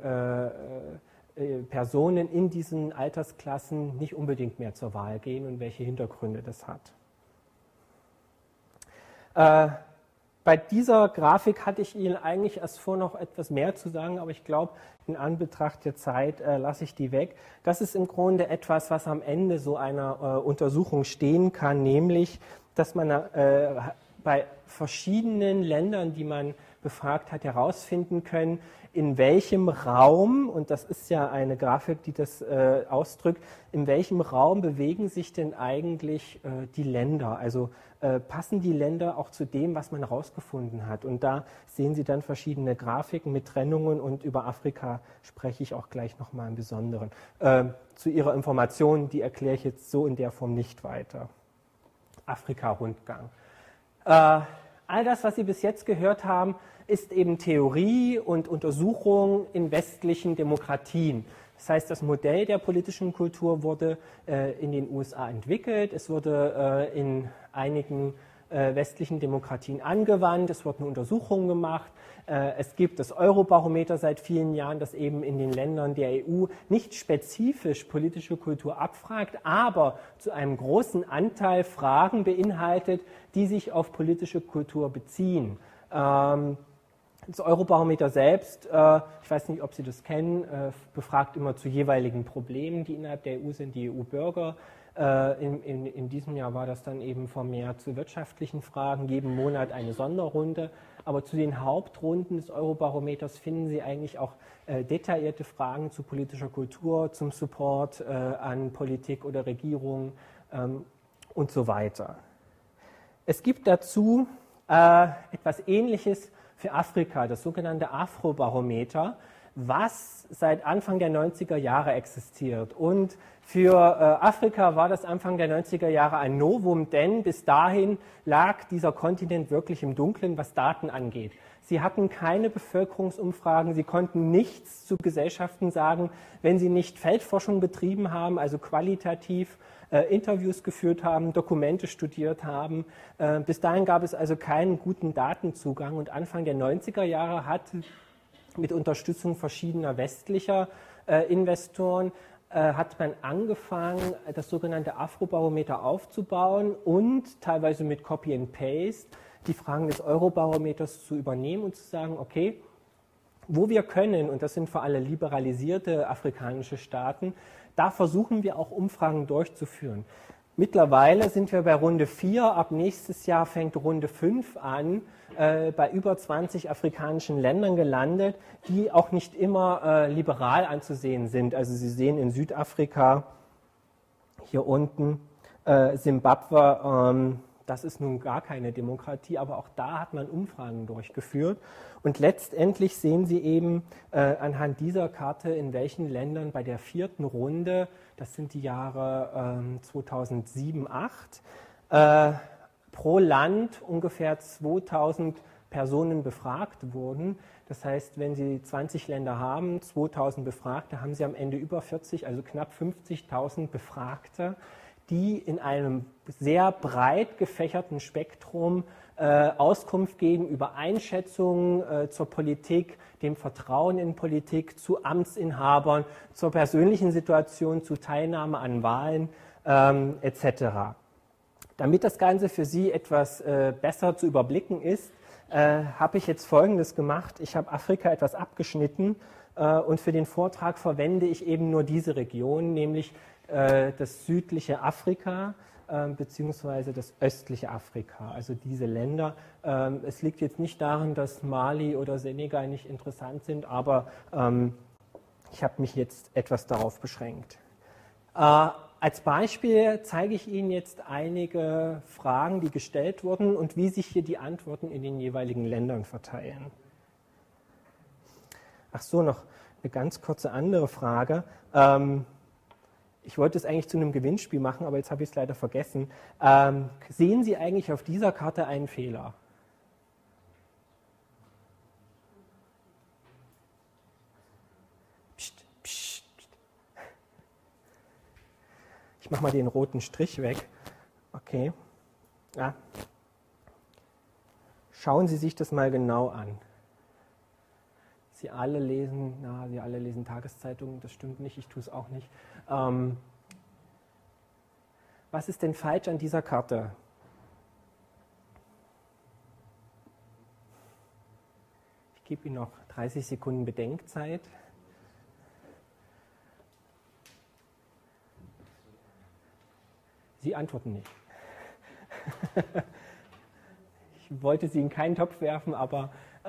Personen in diesen Altersklassen nicht unbedingt mehr zur Wahl gehen und welche Hintergründe das hat. Bei dieser Grafik hatte ich Ihnen eigentlich erst vor noch etwas mehr zu sagen, aber ich glaube, in Anbetracht der Zeit lasse ich die weg. Das ist im Grunde etwas, was am Ende so einer Untersuchung stehen kann, nämlich, dass man bei verschiedenen Ländern, die man befragt hat, herausfinden können, in welchem Raum, und das ist ja eine Grafik, die das ausdrückt, in welchem Raum bewegen sich denn eigentlich die Länder? Also passen die Länder auch zu dem, was man herausgefunden hat? Und da sehen Sie dann verschiedene Grafiken mit Trennungen, und über Afrika spreche ich auch gleich nochmal im Besonderen. Zu Ihrer Information, die erkläre ich jetzt so in der Form nicht weiter. Afrika-Rundgang. All das, was Sie bis jetzt gehört haben, ist eben Theorie und Untersuchung in westlichen Demokratien. Das heißt, das Modell der politischen Kultur wurde in den USA entwickelt, es wurde in einigen westlichen Demokratien angewandt, es wurden Untersuchungen gemacht. Es gibt das Eurobarometer seit vielen Jahren, das eben in den Ländern der EU nicht spezifisch politische Kultur abfragt, aber zu einem großen Anteil Fragen beinhaltet, die sich auf politische Kultur beziehen. Das Eurobarometer selbst, ich weiß nicht, ob Sie das kennen, befragt immer zu jeweiligen Problemen, die innerhalb der EU sind, die EU-Bürger. In diesem Jahr war das dann eben vermehrt zu wirtschaftlichen Fragen, jeden Monat eine Sonderrunde. Aber zu den Hauptrunden des Eurobarometers finden Sie eigentlich auch detaillierte Fragen zu politischer Kultur, zum Support an Politik oder Regierung und so weiter. Es gibt dazu etwas Ähnliches für Afrika, das sogenannte Afrobarometer, was seit Anfang der 90er Jahre existiert. Und für Afrika war das Anfang der 90er Jahre ein Novum, denn bis dahin lag dieser Kontinent wirklich im Dunkeln, was Daten angeht. Sie hatten keine Bevölkerungsumfragen, sie konnten nichts zu Gesellschaften sagen, wenn sie nicht Feldforschung betrieben haben, also qualitativ Interviews geführt haben, Dokumente studiert haben. Bis dahin gab es also keinen guten Datenzugang, und Anfang der 90er Jahre hat mit Unterstützung verschiedener westlicher Investoren hat man angefangen, das sogenannte Afrobarometer aufzubauen und teilweise mit Copy and Paste die Fragen des Eurobarometers zu übernehmen und zu sagen, okay, wo wir können, und das sind vor allem liberalisierte afrikanische Staaten, da versuchen wir auch Umfragen durchzuführen. Mittlerweile sind wir bei Runde 4, ab nächstes Jahr fängt Runde 5 an, bei über 20 afrikanischen Ländern gelandet, die auch nicht immer liberal anzusehen sind. Also Sie sehen in Südafrika, hier unten, Simbabwe, das ist nun gar keine Demokratie, aber auch da hat man Umfragen durchgeführt. Und letztendlich sehen Sie eben anhand dieser Karte, in welchen Ländern bei der 4. Runde, das sind die Jahre 2007, 2008, pro Land ungefähr 2000 Personen befragt wurden. Das heißt, wenn Sie 20 Länder haben, 2000 Befragte, haben Sie am Ende über 40, also knapp 50.000 Befragte, die in einem sehr breit gefächerten Spektrum Auskunft geben über Einschätzungen zur Politik, dem Vertrauen in Politik, zu Amtsinhabern, zur persönlichen Situation, zu Teilnahme an Wahlen etc. Damit das Ganze für Sie etwas besser zu überblicken ist, habe ich jetzt Folgendes gemacht. Ich habe Afrika etwas abgeschnitten und für den Vortrag verwende ich eben nur diese Region, nämlich das südliche Afrika beziehungsweise das östliche Afrika, also diese Länder. Es liegt jetzt nicht daran, dass Mali oder Senegal nicht interessant sind, aber ich habe mich jetzt etwas darauf beschränkt. Als Beispiel zeige ich Ihnen jetzt einige Fragen, die gestellt wurden und wie sich hier die Antworten in den jeweiligen Ländern verteilen. Ach so, noch eine ganz kurze andere Frage. Ich wollte es eigentlich zu einem Gewinnspiel machen, aber jetzt habe ich es leider vergessen. Sehen Sie eigentlich auf dieser Karte einen Fehler? Psst, psst. Ich mache mal den roten Strich weg. Okay. Ja. Schauen Sie sich das mal genau an. Sie alle lesen Tageszeitungen, das stimmt nicht, ich tue es auch nicht. Was ist denn falsch an dieser Karte? Ich gebe Ihnen noch 30 Sekunden Bedenkzeit. Sie antworten nicht. Ich wollte Sie in keinen Topf werfen, aber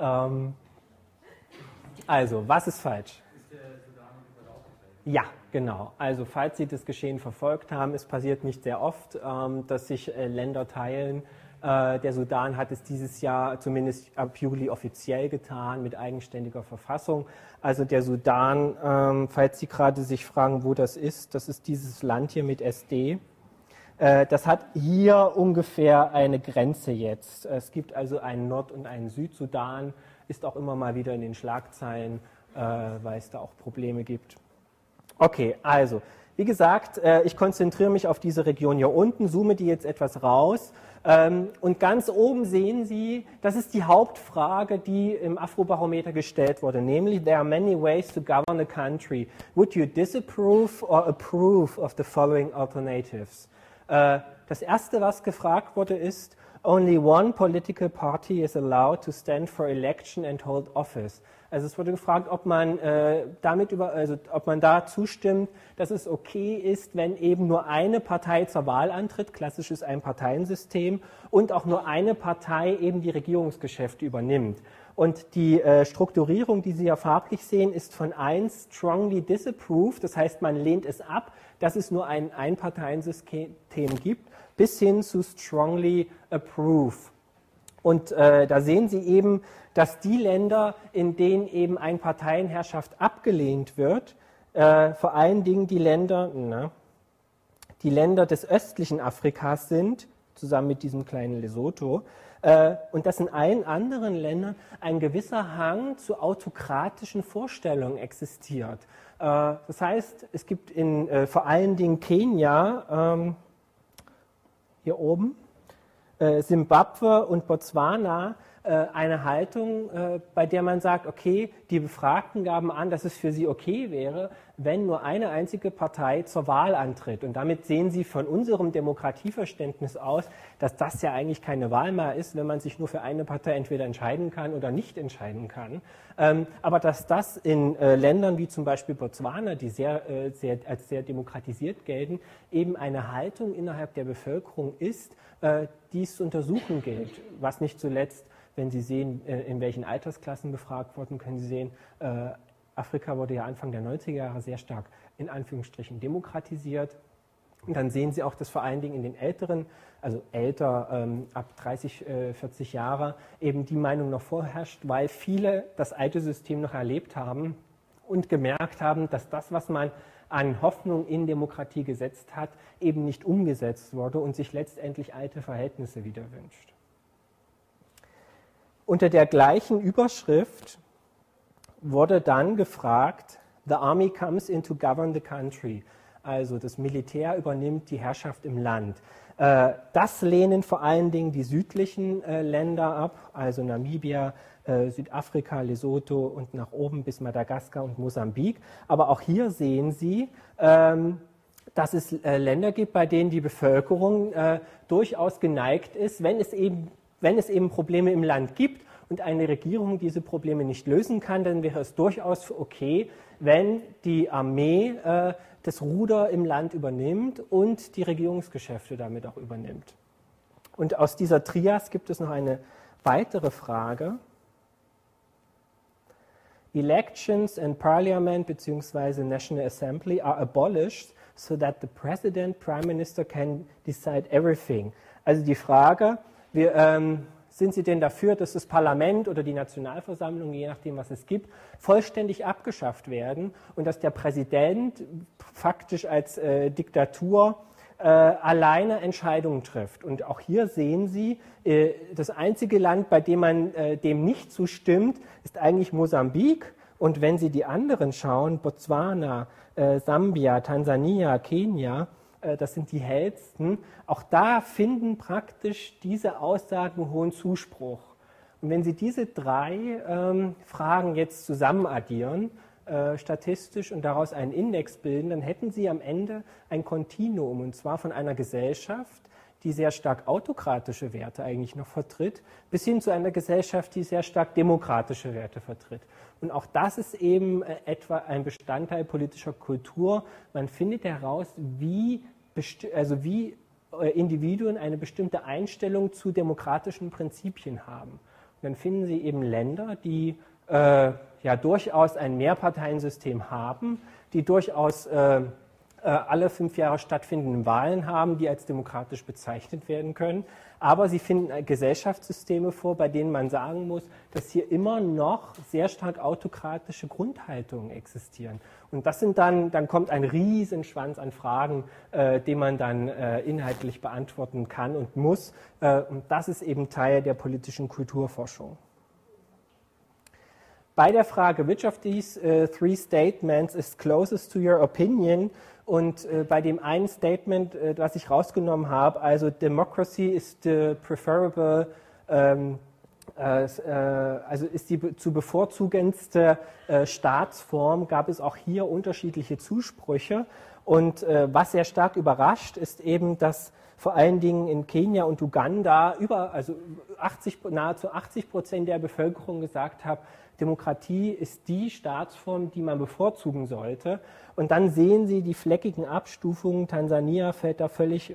also, was ist falsch? Ist der Sudan überlaufen? Ja, genau. Also, falls Sie das Geschehen verfolgt haben, es passiert nicht sehr oft, dass sich Länder teilen. Der Sudan hat es dieses Jahr zumindest ab Juli offiziell getan mit eigenständiger Verfassung. Also der Sudan, falls Sie gerade sich fragen, wo das ist dieses Land hier mit SD. Das hat hier ungefähr eine Grenze jetzt. Es gibt also einen Nord- und einen Südsudan, ist auch immer mal wieder in den Schlagzeilen, weil es da auch Probleme gibt. Okay, also, wie gesagt, ich konzentriere mich auf diese Region hier unten, zoome die jetzt etwas raus. Und ganz oben sehen Sie, das ist die Hauptfrage, die im Afrobarometer gestellt wurde, nämlich, there are many ways to govern a country. Would you disapprove or approve of the following alternatives? Das erste, was gefragt wurde, ist, only one political party is allowed to stand for election and hold office. Also es wurde gefragt, ob man ob man da zustimmt, dass es okay ist, wenn eben nur eine Partei zur Wahl antritt, klassisches Einparteiensystem, und auch nur eine Partei eben die Regierungsgeschäfte übernimmt. Und die Strukturierung, die Sie ja farblich sehen, ist von 1 strongly disapproved, das heißt, man lehnt es ab, dass es nur ein Einparteiensystem gibt, bis hin zu strongly approve. Und da sehen Sie eben, dass die Länder, in denen eben Einparteienherrschaft abgelehnt wird, vor allen Dingen die Länder des östlichen Afrikas sind, zusammen mit diesem kleinen Lesotho, und dass in allen anderen Ländern ein gewisser Hang zu autokratischen Vorstellungen existiert. Das heißt, es gibt in vor allen Dingen Kenia, hier oben, Simbabwe und Botswana eine Haltung, bei der man sagt, okay, die Befragten gaben an, dass es für sie okay wäre, wenn nur eine einzige Partei zur Wahl antritt. Und damit sehen Sie von unserem Demokratieverständnis aus, dass das ja eigentlich keine Wahl mehr ist, wenn man sich nur für eine Partei entweder entscheiden kann oder nicht entscheiden kann. Aber dass das in Ländern wie zum Beispiel Botswana, die als sehr demokratisiert gelten, eben eine Haltung innerhalb der Bevölkerung ist, die es zu untersuchen gilt, was nicht zuletzt, wenn Sie sehen, in welchen Altersklassen befragt wurden, können Sie sehen, Afrika wurde ja Anfang der 90er Jahre sehr stark in Anführungsstrichen demokratisiert. Und dann sehen Sie auch, dass vor allen Dingen in den Älteren, also älter ab 30, 40 Jahre, eben die Meinung noch vorherrscht, weil viele das alte System noch erlebt haben und gemerkt haben, dass das, was man an Hoffnung in Demokratie gesetzt hat, eben nicht umgesetzt wurde und sich letztendlich alte Verhältnisse wieder wünscht. Unter der gleichen Überschrift wurde dann gefragt, the army comes in to govern the country. Also das Militär übernimmt die Herrschaft im Land. Das lehnen vor allen Dingen die südlichen Länder ab, also Namibia, Südafrika, Lesotho und nach oben bis Madagaskar und Mosambik. Aber auch hier sehen Sie, dass es Länder gibt, bei denen die Bevölkerung durchaus geneigt ist, wenn es eben Probleme im Land gibt und eine Regierung diese Probleme nicht lösen kann, dann wäre es durchaus okay, wenn die Armee das Ruder im Land übernimmt und die Regierungsgeschäfte damit auch übernimmt. Und aus dieser Trias gibt es noch eine weitere Frage. Elections and Parliament bzw. National Assembly are abolished so that the President, Prime Minister can decide everything. Also die Frage, sind Sie denn dafür, dass das Parlament oder die Nationalversammlung, je nachdem, was es gibt, vollständig abgeschafft werden und dass der Präsident faktisch als Diktatur alleine Entscheidungen trifft? Und auch hier sehen Sie, das einzige Land, bei dem man dem nicht zustimmt, ist eigentlich Mosambik. Und wenn Sie die anderen schauen, Botswana, Sambia, Tansania, Kenia, das sind die hellsten, auch da finden praktisch diese Aussagen hohen Zuspruch. Und wenn Sie diese drei Fragen jetzt zusammen addieren, statistisch und daraus einen Index bilden, dann hätten Sie am Ende ein Kontinuum, und zwar von einer Gesellschaft, die sehr stark autokratische Werte eigentlich noch vertritt, bis hin zu einer Gesellschaft, die sehr stark demokratische Werte vertritt. Und auch das ist eben etwa ein Bestandteil politischer Kultur. Man findet heraus, wie Individuen eine bestimmte Einstellung zu demokratischen Prinzipien haben. Und dann finden Sie eben Länder, die durchaus ein Mehrparteiensystem haben, die durchaus alle 5 Jahre stattfindenden Wahlen haben, die als demokratisch bezeichnet werden können. Aber sie finden Gesellschaftssysteme vor, bei denen man sagen muss, dass hier immer noch sehr stark autokratische Grundhaltungen existieren. Und das sind dann kommt ein Riesenschwanz an Fragen, den man dann inhaltlich beantworten kann und muss. Und das ist eben Teil der politischen Kulturforschung. Bei der Frage, which of these three statements is closest to your opinion? Und bei dem einen Statement, das ich rausgenommen habe, also Democracy is the preferable, also ist die zu bevorzugendste Staatsform, gab es auch hier unterschiedliche Zusprüche. Und was sehr stark überrascht, ist eben, dass vor allen Dingen in Kenia und Uganda nahezu 80% der Bevölkerung gesagt haben, Demokratie ist die Staatsform, die man bevorzugen sollte. Und dann sehen Sie die fleckigen Abstufungen. Tansania fällt da völlig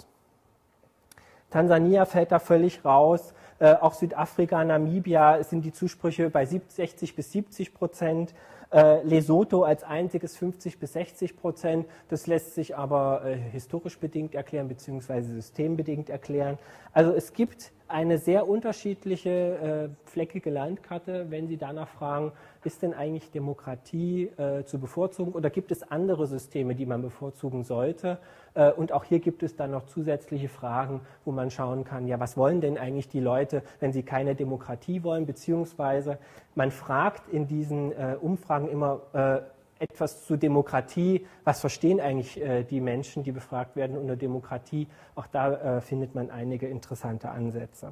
raus. Auch Südafrika, Namibia sind die Zusprüche bei 60 bis 70%. Lesotho als einziges 50 bis 60%. Das lässt sich aber historisch bedingt erklären beziehungsweise systembedingt erklären. Also es gibt eine sehr unterschiedliche fleckige Landkarte, wenn Sie danach fragen, ist denn eigentlich Demokratie zu bevorzugen oder gibt es andere Systeme, die man bevorzugen sollte? Und auch hier gibt es dann noch zusätzliche Fragen, wo man schauen kann, ja, was wollen denn eigentlich die Leute, wenn sie keine Demokratie wollen, beziehungsweise man fragt in diesen Umfragen immer etwas zu Demokratie, was verstehen eigentlich die Menschen, die befragt werden unter Demokratie. Auch da findet man einige interessante Ansätze.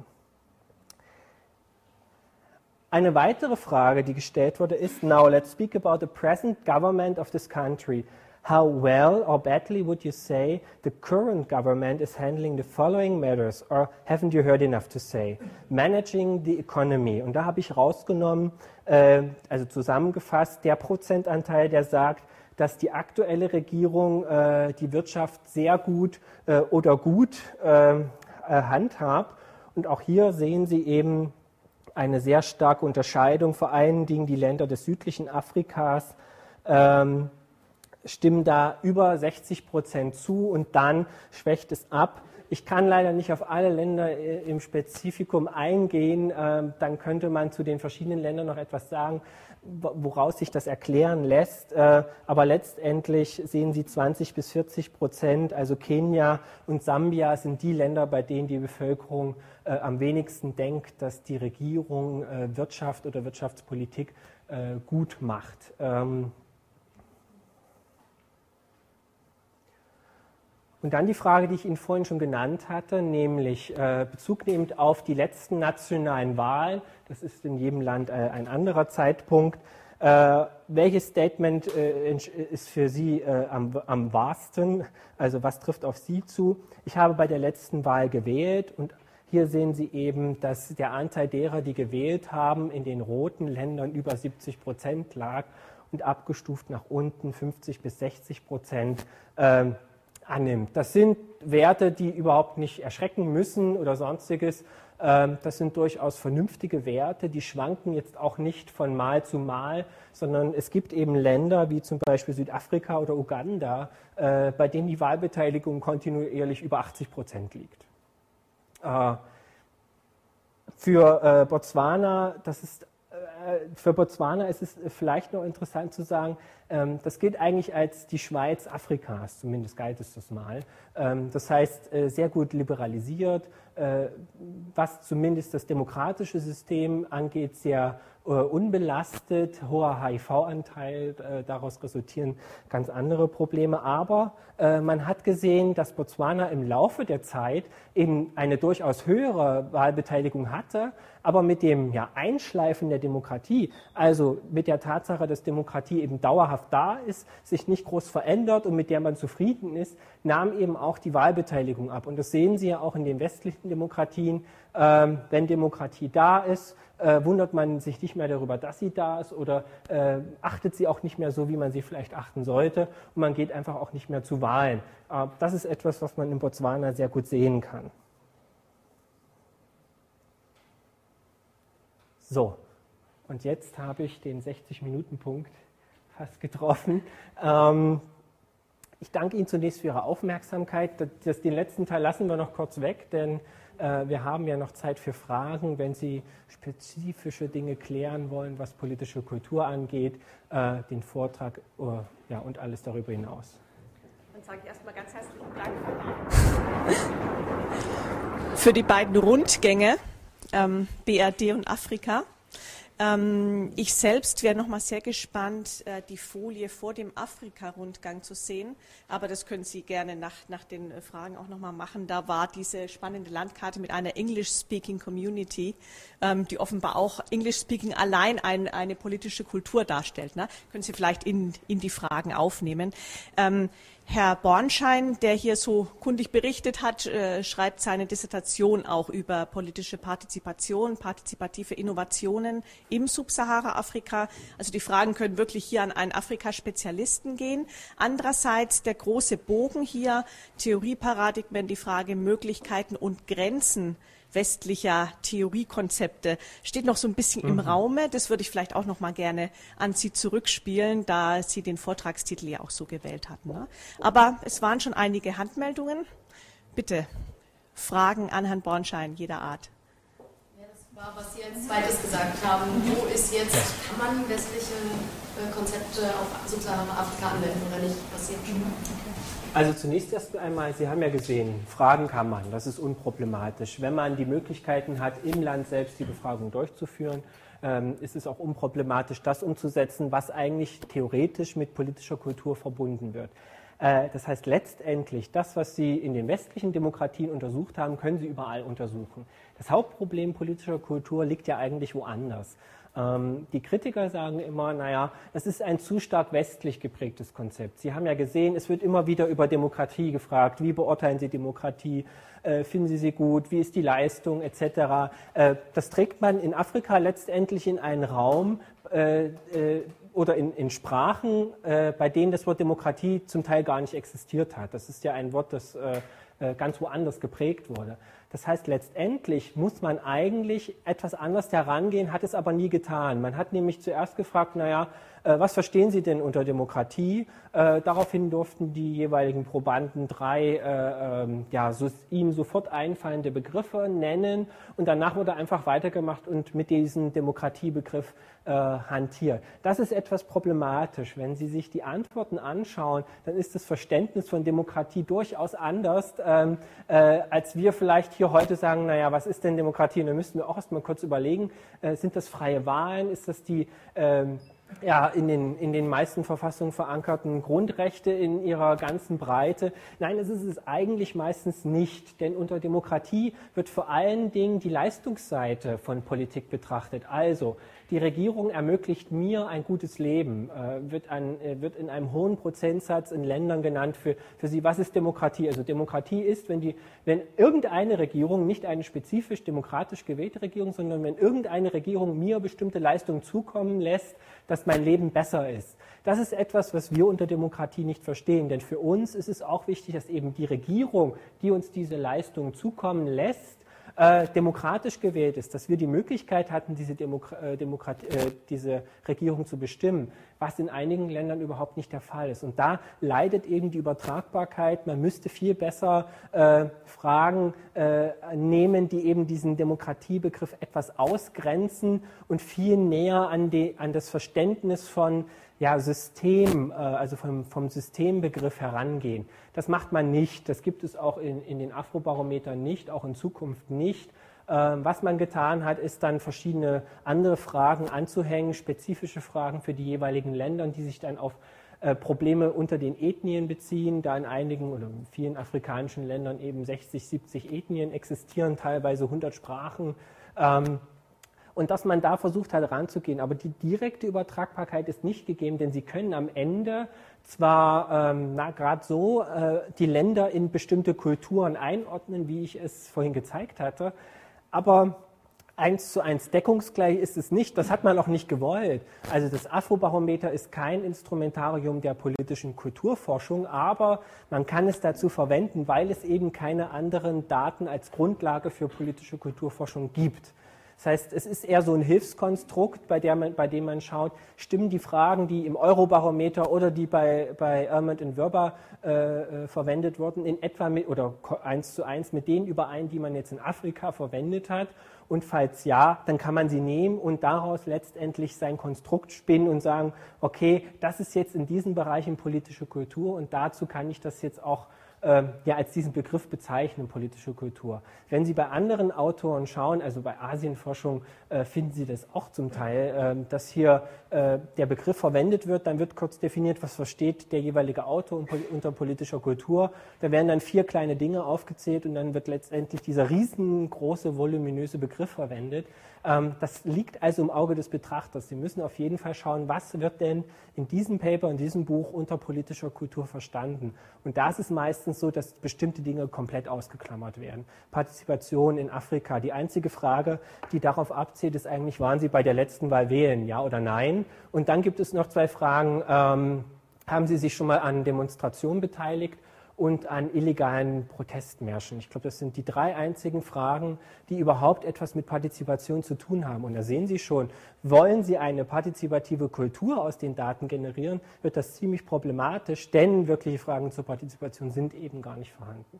Eine weitere Frage, die gestellt wurde, ist, now let's speak about the present government of this country. How well or badly would you say the current government is handling the following matters, or haven't you heard enough to say? Managing the economy. Und da habe ich rausgenommen, also zusammengefasst, der Prozentanteil, der sagt, dass die aktuelle Regierung die Wirtschaft sehr gut oder gut handhabt. Und auch hier sehen Sie eben eine sehr starke Unterscheidung, vor allen Dingen die Länder des südlichen Afrikas, stimmen da über 60% zu und dann schwächt es ab. Ich kann leider nicht auf alle Länder im Spezifikum eingehen, dann könnte man zu den verschiedenen Ländern noch etwas sagen, woraus sich das erklären lässt, aber letztendlich sehen Sie 20 bis 40%, also Kenia und Sambia sind die Länder, bei denen die Bevölkerung am wenigsten denkt, dass die Regierung Wirtschaft oder Wirtschaftspolitik gut macht. Und dann die Frage, die ich Ihnen vorhin schon genannt hatte, nämlich Bezug nehmend auf die letzten nationalen Wahlen, das ist in jedem Land ein anderer Zeitpunkt, welches Statement ist für Sie am wahrsten, also was trifft auf Sie zu? Ich habe bei der letzten Wahl gewählt und hier sehen Sie eben, dass der Anteil derer, die gewählt haben, in den roten Ländern über 70% lag und abgestuft nach unten 50 bis 60% annimmt. Das sind Werte, die überhaupt nicht erschrecken müssen oder sonstiges. Das sind durchaus vernünftige Werte, die schwanken jetzt auch nicht von Mal zu Mal, sondern es gibt eben Länder wie zum Beispiel Südafrika oder Uganda, bei denen die Wahlbeteiligung kontinuierlich über 80% liegt. Für Botswana, für Botswana ist es vielleicht noch interessant zu sagen, das gilt eigentlich als die Schweiz Afrikas, zumindest galt es das mal. Das heißt, sehr gut liberalisiert, was zumindest das demokratische System angeht, sehr unbelastet, hoher HIV-Anteil, daraus resultieren ganz andere Probleme. Aber man hat gesehen, dass Botswana im Laufe der Zeit eben eine durchaus höhere Wahlbeteiligung hatte, Aber mit dem Einschleifen der Demokratie, also mit der Tatsache, dass Demokratie eben dauerhaft da ist, sich nicht groß verändert und mit der man zufrieden ist, nahm eben auch die Wahlbeteiligung ab. Und das sehen Sie ja auch in den westlichen Demokratien. Wenn Demokratie da ist, wundert man sich nicht mehr darüber, dass sie da ist oder achtet sie auch nicht mehr so, wie man sie vielleicht achten sollte. Und man geht einfach auch nicht mehr zu Wahlen. Das ist etwas, was man in Botswana sehr gut sehen kann. So, und jetzt habe ich den 60-Minuten-Punkt fast getroffen. Ich danke Ihnen zunächst für Ihre Aufmerksamkeit. Den letzten Teil lassen wir noch kurz weg, denn wir haben ja noch Zeit für Fragen, wenn Sie spezifische Dinge klären wollen, was politische Kultur angeht, den Vortrag und alles darüber hinaus. Dann sage ich erstmal ganz herzlichen Dank für die beiden Rundgänge, BRD und Afrika. Ich selbst wäre noch mal sehr gespannt, die Folie vor dem Afrika-Rundgang zu sehen. Aber das können Sie gerne nach den Fragen auch noch mal machen. Da war diese spannende Landkarte mit einer English-Speaking Community, die offenbar auch English-Speaking allein eine politische Kultur darstellt. Ne? Können Sie vielleicht in die Fragen aufnehmen. Herr Bornschein, der hier so kundig berichtet hat, schreibt seine Dissertation auch über politische Partizipation, partizipative Innovationen im Subsahara-Afrika. Also die Fragen können wirklich hier an einen Afrika-Spezialisten gehen. Andererseits der große Bogen hier, Theorieparadigmen, die Frage Möglichkeiten und Grenzen westlicher Theoriekonzepte steht noch so ein bisschen im Raume. Das würde ich vielleicht auch noch mal gerne an Sie zurückspielen, da Sie den Vortragstitel ja auch so gewählt hatten. Ne? Aber es waren schon einige Handmeldungen. Bitte, Fragen an Herrn Bornschein jeder Art. Ja, das war, was Sie als zweites gesagt haben. Wo ist jetzt, kann man westliche Konzepte auf Subsahara-Afrika anwenden oder nicht? Passiert schon. Also zunächst erst einmal, Sie haben ja gesehen, fragen kann man, das ist unproblematisch. Wenn man die Möglichkeiten hat, im Land selbst die Befragung durchzuführen, ist es auch unproblematisch, das umzusetzen, was eigentlich theoretisch mit politischer Kultur verbunden wird. Das heißt letztendlich, das, was Sie in den westlichen Demokratien untersucht haben, können Sie überall untersuchen. Das Hauptproblem politischer Kultur liegt ja eigentlich woanders. Die Kritiker sagen immer, naja, das ist ein zu stark westlich geprägtes Konzept. Sie haben ja gesehen, es wird immer wieder über Demokratie gefragt. Wie beurteilen Sie Demokratie? Finden Sie sie gut? Wie ist die Leistung? Etc. Das trägt man in Afrika letztendlich in einen Raum oder in Sprachen, bei denen das Wort Demokratie zum Teil gar nicht existiert hat. Das ist ja ein Wort, das ganz woanders geprägt wurde. Das heißt, letztendlich muss man eigentlich etwas anders herangehen, hat es aber nie getan. Man hat nämlich zuerst gefragt, naja, was verstehen Sie denn unter Demokratie? Daraufhin durften die jeweiligen Probanden drei ihnen sofort einfallende Begriffe nennen und danach wurde einfach weitergemacht und mit diesem Demokratiebegriff hantiert. Das ist etwas problematisch. Wenn Sie sich die Antworten anschauen, dann ist das Verständnis von Demokratie durchaus anders, als wir vielleicht hier heute sagen, naja, was ist denn Demokratie? Und da müssten wir auch erst mal kurz überlegen, sind das freie Wahlen? Ist das die in den meisten Verfassungen verankerten Grundrechte in ihrer ganzen Breite? Nein, das ist es eigentlich meistens nicht, denn unter Demokratie wird vor allen Dingen die Leistungsseite von Politik betrachtet. Also, die Regierung ermöglicht mir ein gutes Leben, wird in einem hohen Prozentsatz in Ländern genannt für sie. Was ist Demokratie? Also Demokratie ist, wenn irgendeine Regierung, nicht eine spezifisch demokratisch gewählte Regierung, sondern wenn irgendeine Regierung mir bestimmte Leistungen zukommen lässt, dass mein Leben besser ist. Das ist etwas, was wir unter Demokratie nicht verstehen, denn für uns ist es auch wichtig, dass eben die Regierung, die uns diese Leistungen zukommen lässt, demokratisch gewählt ist, dass wir die Möglichkeit hatten, diese Regierung zu bestimmen, was in einigen Ländern überhaupt nicht der Fall ist. Und da leidet eben die Übertragbarkeit. Man müsste viel besser Fragen nehmen, die eben diesen Demokratiebegriff etwas ausgrenzen und viel näher an das Verständnis von System, also vom Systembegriff herangehen. Das macht man nicht. Das gibt es auch in den Afrobarometern nicht, auch in Zukunft nicht. Was man getan hat, ist dann verschiedene andere Fragen anzuhängen, spezifische Fragen für die jeweiligen Länder, die sich dann auf Probleme unter den Ethnien beziehen, da in einigen oder in vielen afrikanischen Ländern eben 60, 70 Ethnien existieren, teilweise 100 Sprachen. und dass man da versucht hat ranzugehen. Aber die direkte Übertragbarkeit ist nicht gegeben, denn Sie können am Ende zwar gerade so die Länder in bestimmte Kulturen einordnen, wie ich es vorhin gezeigt hatte, aber 1:1 deckungsgleich ist es nicht. Das hat man auch nicht gewollt. Also das Afrobarometer ist kein Instrumentarium der politischen Kulturforschung, aber man kann es dazu verwenden, weil es eben keine anderen Daten als Grundlage für politische Kulturforschung gibt. Das heißt, es ist eher so ein Hilfskonstrukt, bei dem man schaut, stimmen die Fragen, die im Eurobarometer oder die bei Ehrmann und Wörber verwendet wurden, in etwa oder 1:1 mit denen überein, die man jetzt in Afrika verwendet hat. Und falls ja, dann kann man sie nehmen und daraus letztendlich sein Konstrukt spinnen und sagen, okay, das ist jetzt in diesen Bereichen politische Kultur und dazu kann ich das jetzt auch als diesen Begriff bezeichnen, politische Kultur. Wenn Sie bei anderen Autoren schauen, also bei Asienforschung, finden Sie das auch zum Teil, dass hier der Begriff verwendet wird, dann wird kurz definiert, was versteht der jeweilige Autor unter politischer Kultur. Da werden dann 4 kleine Dinge aufgezählt und dann wird letztendlich dieser riesengroße, voluminöse Begriff verwendet. Das liegt also im Auge des Betrachters. Sie müssen auf jeden Fall schauen, was wird denn in diesem Paper, in diesem Buch unter politischer Kultur verstanden. Und da ist es meistens so, dass bestimmte Dinge komplett ausgeklammert werden. Partizipation in Afrika. Die einzige Frage, die darauf abzielt, ist eigentlich, waren Sie bei der letzten Wahl wählen, ja oder nein? Und dann gibt es noch 2 Fragen. Haben Sie sich schon mal an Demonstrationen beteiligt? Und an illegalen Protestmärschen. Ich glaube, das sind die 3 einzigen Fragen, die überhaupt etwas mit Partizipation zu tun haben. Und da sehen Sie schon, wollen Sie eine partizipative Kultur aus den Daten generieren, wird das ziemlich problematisch, denn wirkliche Fragen zur Partizipation sind eben gar nicht vorhanden.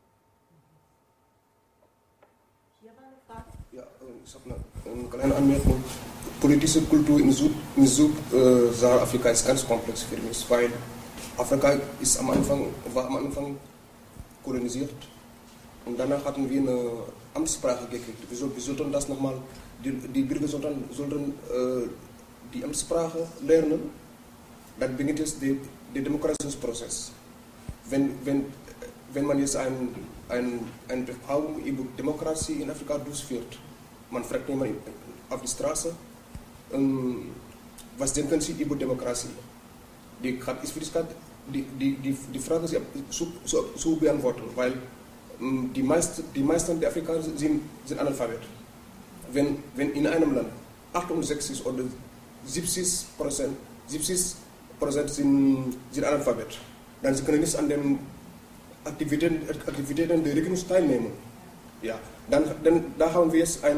Hier war eine Frage. Ja, ich habe eine kleine Anmerkung. Politische Kultur in Sub-Sahara-Afrika ist ganz komplex für mich, weil Afrika war am Anfang kolonisiert und danach hatten wir eine Amtssprache gekriegt. Wir sollten das nochmal, die Bürger sollten die Amtssprache lernen, dann beginnt es der Demokratisierungsprozess. Wenn man jetzt eine Befragung über Demokratie in Afrika durchführt, man fragt jemanden auf die Straße, was denken Sie über Demokratie? Die Frage ist zu beantworten, weil die meisten der Afrikaner sind Analphabet. Wenn in einem Land 68 oder 70% sind Analphabet, dann sie können nicht an den Aktivitäten der Regierung teilnehmen. Ja, da haben wir jetzt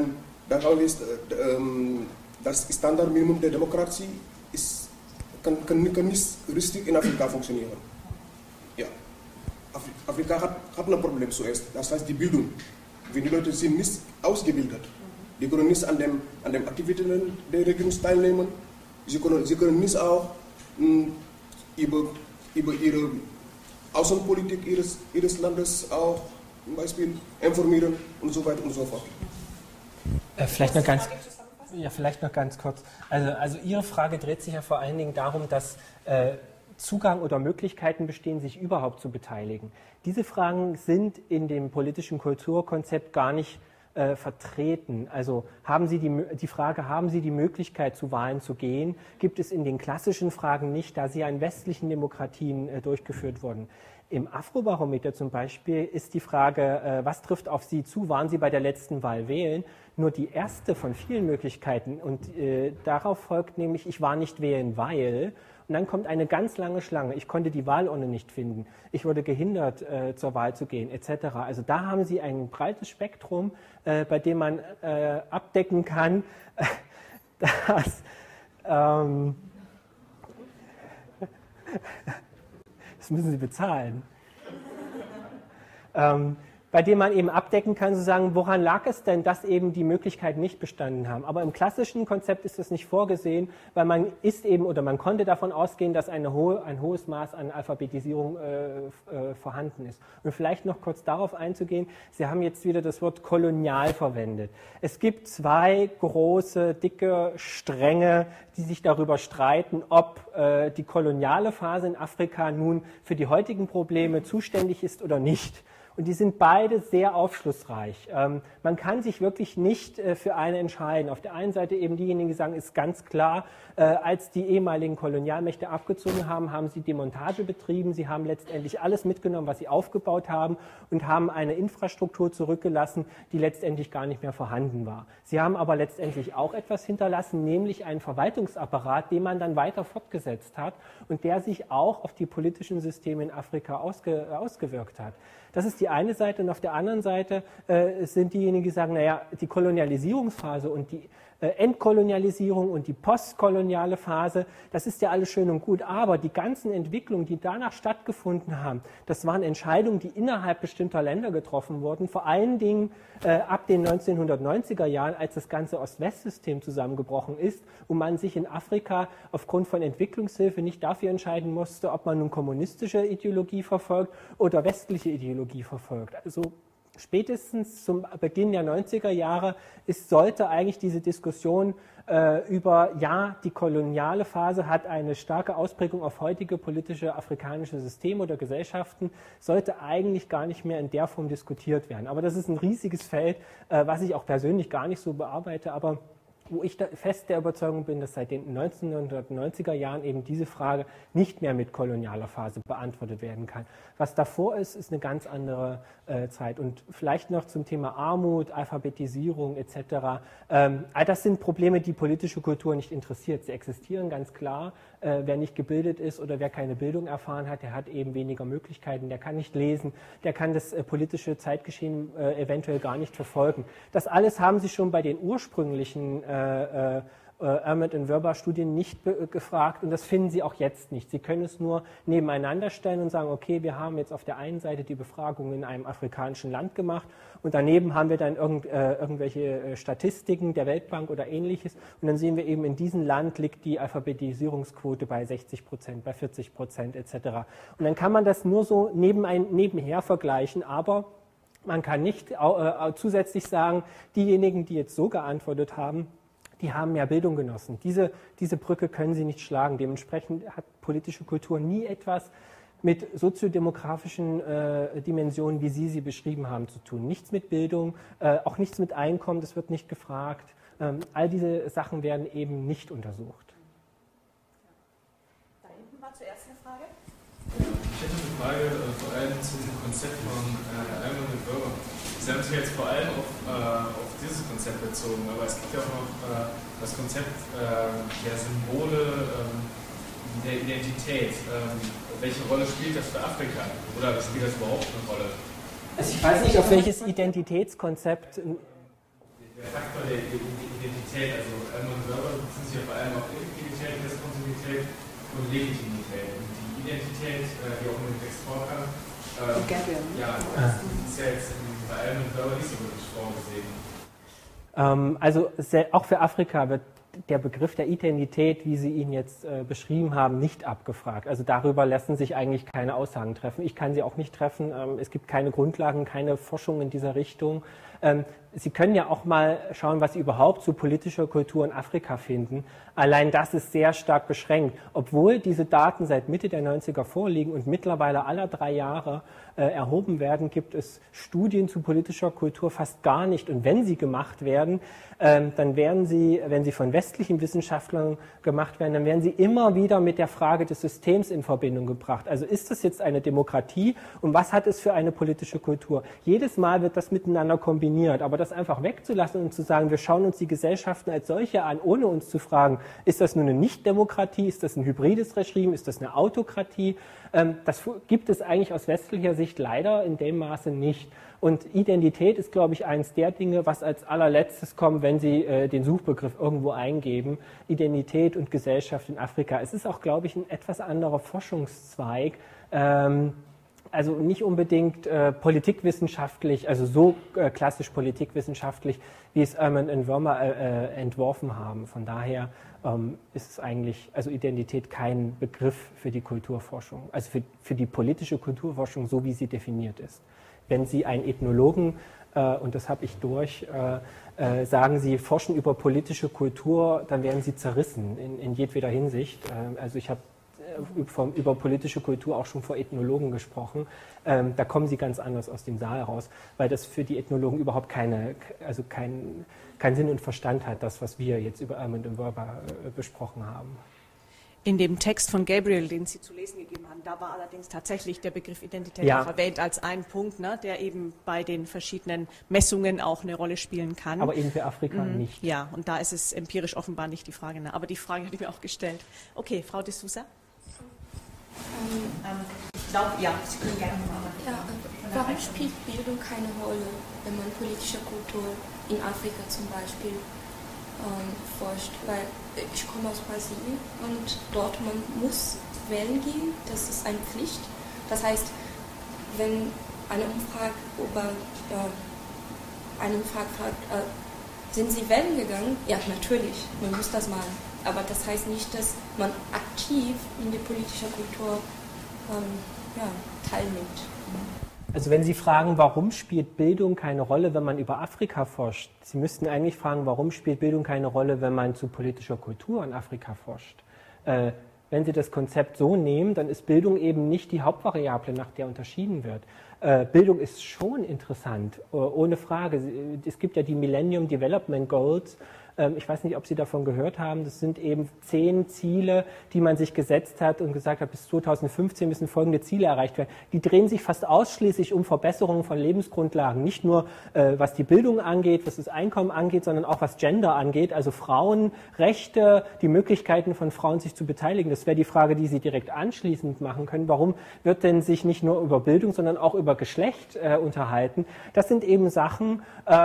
das Standardminimum der Demokratie kann nicht richtig in Afrika funktionieren. Ja. Afrika hat ein Problem zuerst, das heißt die Bildung. Wenn die Leute sind nicht ausgebildet, die können nicht an den Aktivitäten der Regierung teilnehmen, sie können nicht auch über ihre Außenpolitik ihres Landes auch zum Beispiel informieren und so weiter und so fort. Vielleicht noch ganz kurz. Also Ihre Frage dreht sich ja vor allen Dingen darum, dass Zugang oder Möglichkeiten bestehen, sich überhaupt zu beteiligen. Diese Fragen sind in dem politischen Kulturkonzept gar nicht vertreten. Also die Frage, haben Sie die Möglichkeit, zu Wahlen zu gehen, gibt es in den klassischen Fragen nicht, da sie ja in westlichen Demokratien durchgeführt wurden. Im Afrobarometer zum Beispiel ist die Frage, was trifft auf Sie zu, waren Sie bei der letzten Wahl wählen, nur die erste von vielen Möglichkeiten. Und darauf folgt nämlich, ich war nicht wählen, weil. Und dann kommt eine ganz lange Schlange. Ich konnte die Wahlurne nicht finden. Ich wurde gehindert, zur Wahl zu gehen, etc. Also da haben Sie ein breites Spektrum, bei dem man abdecken kann, dass das müssen Sie bezahlen. Bei dem man eben abdecken kann, zu sagen, woran lag es denn, dass eben die Möglichkeiten nicht bestanden haben. Aber im klassischen Konzept ist das nicht vorgesehen, weil man konnte davon ausgehen, dass ein hohes Maß an Alphabetisierung vorhanden ist. Und vielleicht noch kurz darauf einzugehen, Sie haben jetzt wieder das Wort kolonial verwendet. Es gibt 2 große, dicke Stränge, die sich darüber streiten, ob die koloniale Phase in Afrika nun für die heutigen Probleme zuständig ist oder nicht. Und die sind beide sehr aufschlussreich. Man kann sich wirklich nicht für eine entscheiden. Auf der einen Seite eben diejenigen, die sagen, ist ganz klar, als die ehemaligen Kolonialmächte abgezogen haben, haben sie Demontage betrieben. Sie haben letztendlich alles mitgenommen, was sie aufgebaut haben und haben eine Infrastruktur zurückgelassen, die letztendlich gar nicht mehr vorhanden war. Sie haben aber letztendlich auch etwas hinterlassen, nämlich einen Verwaltungsapparat, den man dann weiter fortgesetzt hat und der sich auch auf die politischen Systeme in Afrika ausgewirkt hat. Das ist die eine Seite, und auf der anderen Seite sind diejenigen, die sagen, naja, die Kolonialisierungsphase und die Entkolonialisierung und die postkoloniale Phase, das ist ja alles schön und gut, aber die ganzen Entwicklungen, die danach stattgefunden haben, das waren Entscheidungen, die innerhalb bestimmter Länder getroffen wurden, vor allen Dingen ab den 1990er Jahren, als das ganze Ost-West-System zusammengebrochen ist und man sich in Afrika aufgrund von Entwicklungshilfe nicht dafür entscheiden musste, ob man nun kommunistische Ideologie verfolgt oder westliche Ideologie verfolgt. Also spätestens zum Beginn der 90er Jahre sollte eigentlich diese Diskussion über, ja, die koloniale Phase hat eine starke Ausprägung auf heutige politische afrikanische Systeme oder Gesellschaften, sollte eigentlich gar nicht mehr in der Form diskutiert werden. Aber das ist ein riesiges Feld, was ich auch persönlich gar nicht so bearbeite, aber wo ich fest der Überzeugung bin, dass seit den 1990er Jahren eben diese Frage nicht mehr mit kolonialer Phase beantwortet werden kann. Was davor ist, ist eine ganz andere Zeit. Und vielleicht noch zum Thema Armut, Alphabetisierung etc. Das sind Probleme, die politische Kultur nicht interessiert. Sie existieren ganz klar. Wer nicht gebildet ist oder wer keine Bildung erfahren hat, der hat eben weniger Möglichkeiten, der kann nicht lesen, der kann das politische Zeitgeschehen eventuell gar nicht verfolgen. Das alles haben Sie schon bei den ursprünglichen Erdmann und Wöber-Studien nicht gefragt und das finden Sie auch jetzt nicht. Sie können es nur nebeneinander stellen und sagen, okay, wir haben jetzt auf der einen Seite die Befragung in einem afrikanischen Land gemacht und daneben haben wir dann irgendwelche Statistiken der Weltbank oder Ähnliches und dann sehen wir eben, in diesem Land liegt die Alphabetisierungsquote bei 60%, bei 40% etc. Und dann kann man das nur so nebenher vergleichen, aber man kann nicht zusätzlich sagen, diejenigen, die jetzt so geantwortet haben, die haben mehr Bildung genossen. Diese Brücke können sie nicht schlagen. Dementsprechend hat politische Kultur nie etwas mit soziodemografischen Dimensionen, wie Sie beschrieben haben, zu tun. Nichts mit Bildung, auch nichts mit Einkommen, das wird nicht gefragt. All diese Sachen werden eben nicht untersucht. Da hinten war zuerst eine Frage. Ich hätte eine Frage vor allem zum Konzept von Erdmann und Wöber. Sie haben sich jetzt vor allem auf dieses Konzept bezogen, aber es gibt ja auch noch das Konzept der Symbole, der Identität. Welche Rolle spielt das für Afrika? Oder spielt das überhaupt eine Rolle? Also ich weiß nicht, auf welches Identitätskonzept. Der Faktor der Identität, also Erdmann und Wöber beziehen sich ja vor allem auf Integrität, Responsabilität und Legitimität. Und die Identität, die auch in dem Text vorkam, ist ja jetzt bei Erdmann und Wöber nicht so wirklich vorgesehen. Also auch für Afrika wird der Begriff der Identität, wie Sie ihn jetzt beschrieben haben, nicht abgefragt. Also darüber lassen sich eigentlich keine Aussagen treffen. Ich kann sie auch nicht treffen. Es gibt keine Grundlagen, keine Forschung in dieser Richtung. Sie können ja auch mal schauen, was Sie überhaupt zu politischer Kultur in Afrika finden. Allein das ist sehr stark beschränkt. Obwohl diese Daten seit Mitte der 90er vorliegen und mittlerweile alle 3 Jahre erhoben werden, gibt es Studien zu politischer Kultur fast gar nicht. Und wenn sie gemacht werden, dann werden sie, wenn sie von westlichen Wissenschaftlern gemacht werden, dann werden sie immer wieder mit der Frage des Systems in Verbindung gebracht. Also ist das jetzt eine Demokratie und was hat es für eine politische Kultur? Jedes Mal wird das miteinander kombiniert, aber das einfach wegzulassen und zu sagen, wir schauen uns die Gesellschaften als solche an, ohne uns zu fragen, ist das nun eine Nicht-Demokratie, ist das ein hybrides Regime, ist das eine Autokratie? Das gibt es eigentlich aus westlicher Sicht leider in dem Maße nicht. Und Identität ist, glaube ich, eines der Dinge, was als allerletztes kommt, wenn Sie den Suchbegriff irgendwo eingeben. Identität und Gesellschaft in Afrika. Es ist auch, glaube ich, ein etwas anderer Forschungszweig. Also nicht unbedingt politikwissenschaftlich, also so klassisch politikwissenschaftlich, wie es Erdmann und Wöber entworfen haben. Von daher ist es eigentlich, also Identität kein Begriff für die Kulturforschung, also für die politische Kulturforschung, so wie sie definiert ist. Wenn Sie einen Ethnologen, und das habe ich durch, sagen, Sie forschen über politische Kultur, dann werden Sie zerrissen in jedweder Hinsicht. Also ich habe über politische Kultur auch schon vor Ethnologen gesprochen. Da kommen sie ganz anders aus dem Saal raus, weil das für die Ethnologen überhaupt keinen Sinn und Verstand hat, das, was wir jetzt über Armand und Wörber besprochen haben. In dem Text von Gabriel, den Sie zu lesen gegeben haben, da war allerdings tatsächlich der Begriff Identität ja. auch erwähnt als ein Punkt, ne, der eben bei den verschiedenen Messungen auch eine Rolle spielen kann. Aber eben für Afrika nicht. Ja, und da ist es empirisch offenbar nicht die Frage. Ne? Aber die Frage hatte ich mir auch gestellt. Okay, Frau de Sousa? Ich glaube, ja, Sie können gerne machen. Ja, warum spielt Bildung keine Rolle, wenn man politische Kultur in Afrika zum Beispiel forscht? Weil ich komme aus Brasilien und dort man muss wählen gehen, das ist eine Pflicht. Das heißt, wenn eine Umfrage fragt, sind Sie wählen gegangen? Ja, natürlich, man muss das machen. Aber das heißt nicht, dass man aktiv in die politische Kultur teilnimmt. Also wenn Sie fragen, warum spielt Bildung keine Rolle, wenn man über Afrika forscht? Sie müssten eigentlich fragen, warum spielt Bildung keine Rolle, wenn man zu politischer Kultur in Afrika forscht? Wenn Sie das Konzept so nehmen, dann ist Bildung eben nicht die Hauptvariable, nach der unterschieden wird. Bildung ist schon interessant, ohne Frage. Es gibt ja die Millennium Development Goals. Ich weiß nicht, ob Sie davon gehört haben. Das sind eben 10 Ziele, die man sich gesetzt hat und gesagt hat, bis 2015 müssen folgende Ziele erreicht werden. Die drehen sich fast ausschließlich um Verbesserungen von Lebensgrundlagen. Nicht nur, was die Bildung angeht, was das Einkommen angeht, sondern auch was Gender angeht. Also Frauenrechte, die Möglichkeiten von Frauen, sich zu beteiligen. Das wäre die Frage, die Sie direkt anschließend machen können. Warum wird denn sich nicht nur über Bildung, sondern auch über Geschlecht unterhalten? Das sind eben Sachen,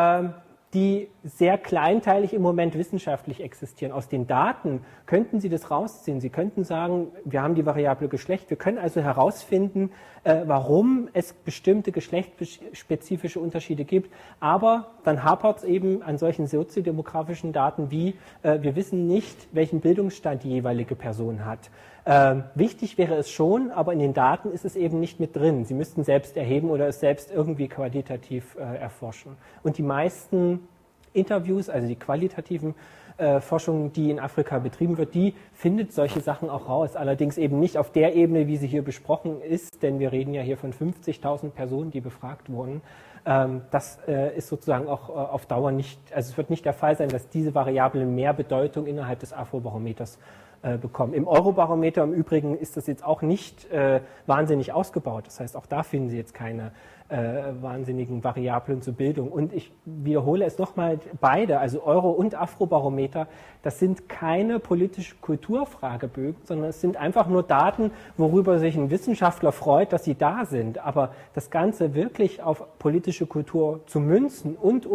die sehr kleinteilig im Moment wissenschaftlich existieren. Aus den Daten könnten Sie das rausziehen. Sie könnten sagen, wir haben die Variable Geschlecht. Wir können also herausfinden, warum es bestimmte geschlechtsspezifische Unterschiede gibt. Aber dann hapert es eben an solchen soziodemografischen Daten wie, wir wissen nicht, welchen Bildungsstand die jeweilige Person hat. Wichtig wäre es schon, aber in den Daten ist es eben nicht mit drin. Sie müssten selbst erheben oder es selbst irgendwie qualitativ erforschen. Und die meisten Interviews, also die qualitativen Forschung, die in Afrika betrieben wird, die findet solche Sachen auch raus. Allerdings eben nicht auf der Ebene, wie sie hier besprochen ist, denn wir reden ja hier von 50.000 Personen, die befragt wurden. Das ist sozusagen auch auf Dauer nicht, also es wird nicht der Fall sein, dass diese Variablen mehr Bedeutung innerhalb des Afrobarometers bekommen. Im Eurobarometer im Übrigen ist das jetzt auch nicht wahnsinnig ausgebaut. Das heißt, auch da finden Sie jetzt keine wahnsinnigen Variablen zur Bildung. Und ich wiederhole es nochmal, beide, also Euro- und Afrobarometer, das sind keine politische Kulturfragebögen, sondern es sind einfach nur Daten, worüber sich ein Wissenschaftler freut, dass sie da sind. Aber das Ganze wirklich auf politische Kultur zu münzen und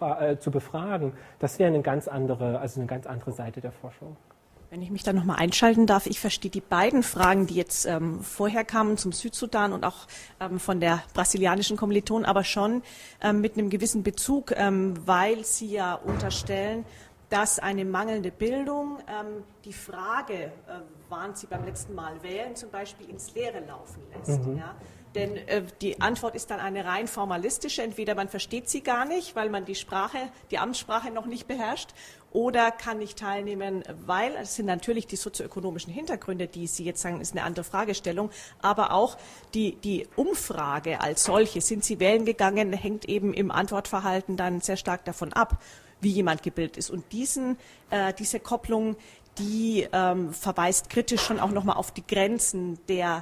zu befragen, das wäre eine ganz andere Seite der Forschung. Wenn ich mich da nochmal einschalten darf, ich verstehe die beiden Fragen, die jetzt vorher kamen zum Südsudan und auch von der brasilianischen Kommilitonin, aber schon mit einem gewissen Bezug, weil Sie ja unterstellen, dass eine mangelnde Bildung die Frage, waren Sie beim letzten Mal wählen, zum Beispiel ins Leere laufen lässt. Mhm. Ja? Denn die Antwort ist dann eine rein formalistische. Entweder man versteht sie gar nicht, weil man die Amtssprache noch nicht beherrscht, oder kann nicht teilnehmen, weil es sind natürlich die sozioökonomischen Hintergründe, die Sie jetzt sagen, ist eine andere Fragestellung, aber auch die Umfrage als solche, sind Sie wählen gegangen, hängt eben im Antwortverhalten dann sehr stark davon ab, wie jemand gebildet ist. Und diese Kopplung, die verweist kritisch schon auch nochmal auf die Grenzen der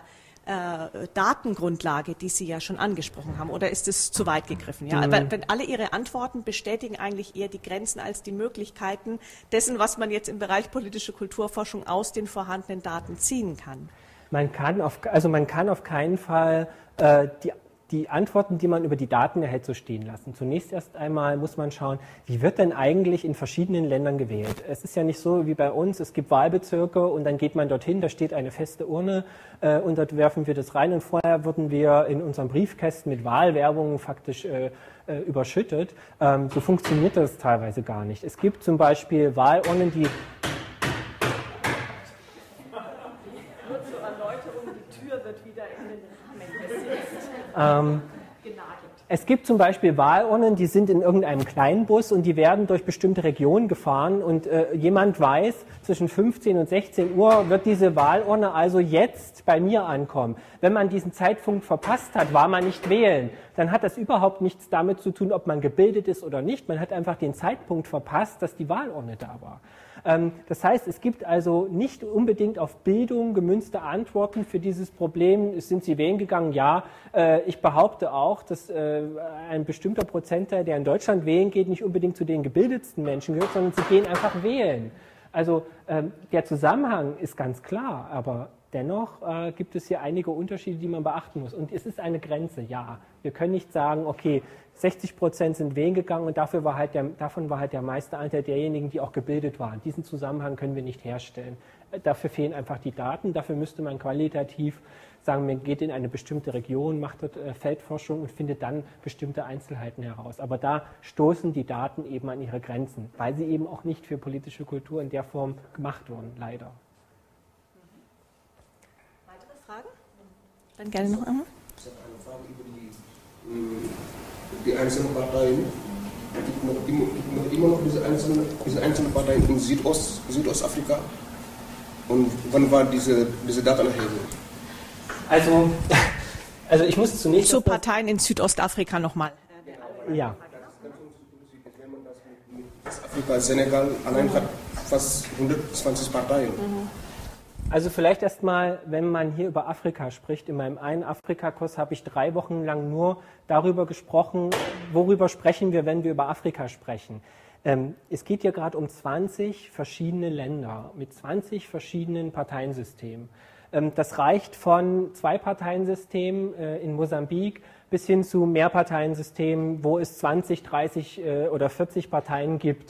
Datengrundlage, die Sie ja schon angesprochen haben, oder ist es zu weit gegriffen? Ja, aber wenn alle Ihre Antworten bestätigen eigentlich eher die Grenzen als die Möglichkeiten dessen, was man jetzt im Bereich politische Kulturforschung aus den vorhandenen Daten ziehen kann. Man kann auf keinen Fall die Antworten, die man über die Daten erhält, so stehen lassen. Zunächst erst einmal muss man schauen, wie wird denn eigentlich in verschiedenen Ländern gewählt? Es ist ja nicht so wie bei uns, es gibt Wahlbezirke und dann geht man dorthin, da steht eine feste Urne und dort werfen wir das rein und vorher wurden wir in unseren Briefkästen mit Wahlwerbung faktisch überschüttet. So funktioniert das teilweise gar nicht. Es gibt zum Beispiel Wahlurnen, die... Nur zur Erläuterung, die Tür wird wieder in den Rahmen gesetzt. Genagelt. Es gibt zum Beispiel Wahlurnen, die sind in irgendeinem Kleinbus und die werden durch bestimmte Regionen gefahren und jemand weiß, zwischen 15 und 16 Uhr wird diese Wahlurne also jetzt bei mir ankommen. Wenn man diesen Zeitpunkt verpasst hat, war man nicht wählen. Dann hat das überhaupt nichts damit zu tun, ob man gebildet ist oder nicht. Man hat einfach den Zeitpunkt verpasst, dass die Wahlurne da war. Das heißt, es gibt also nicht unbedingt auf Bildung gemünzte Antworten für dieses Problem. Sind Sie wählen gegangen? Ja. Ich behaupte auch, dass ein bestimmter Prozentteil, der in Deutschland wählen geht, nicht unbedingt zu den gebildetsten Menschen gehört, sondern sie gehen einfach wählen. Also der Zusammenhang ist ganz klar, aber dennoch gibt es hier einige Unterschiede, die man beachten muss. Und es ist eine Grenze, ja. Wir können nicht sagen, okay, 60% sind wählen gegangen und davon war halt der meiste Anteil derjenigen, die auch gebildet waren. Diesen Zusammenhang können wir nicht herstellen. Dafür fehlen einfach die Daten. Dafür müsste man qualitativ sagen, man geht in eine bestimmte Region, macht dort Feldforschung und findet dann bestimmte Einzelheiten heraus. Aber da stoßen die Daten eben an ihre Grenzen, weil sie eben auch nicht für politische Kultur in der Form gemacht wurden, leider. Weitere Fragen? Dann gerne noch einmal. Ich habe eine Frage über die einzelnen Parteien. Gibt immer noch diese einzelnen Parteien in Südostafrika? Und wann war diese Datenerhebung? Also ich muss zunächst... Zu Parteien in Südostafrika nochmal. Ja. Wenn man das mit Afrika, Senegal allein hat fast 120 Parteien. Also vielleicht erstmal, wenn man hier über Afrika spricht, in meinem einen Afrika-Kurs habe ich 3 Wochen lang nur darüber gesprochen, worüber sprechen wir, wenn wir über Afrika sprechen. Es geht hier gerade um 20 verschiedene Länder mit 20 verschiedenen Parteiensystemen. Das reicht von 2-Parteien-Systemen in Mosambik bis hin zu Mehrparteiensystemen, wo es 20, 30 oder 40 Parteien gibt.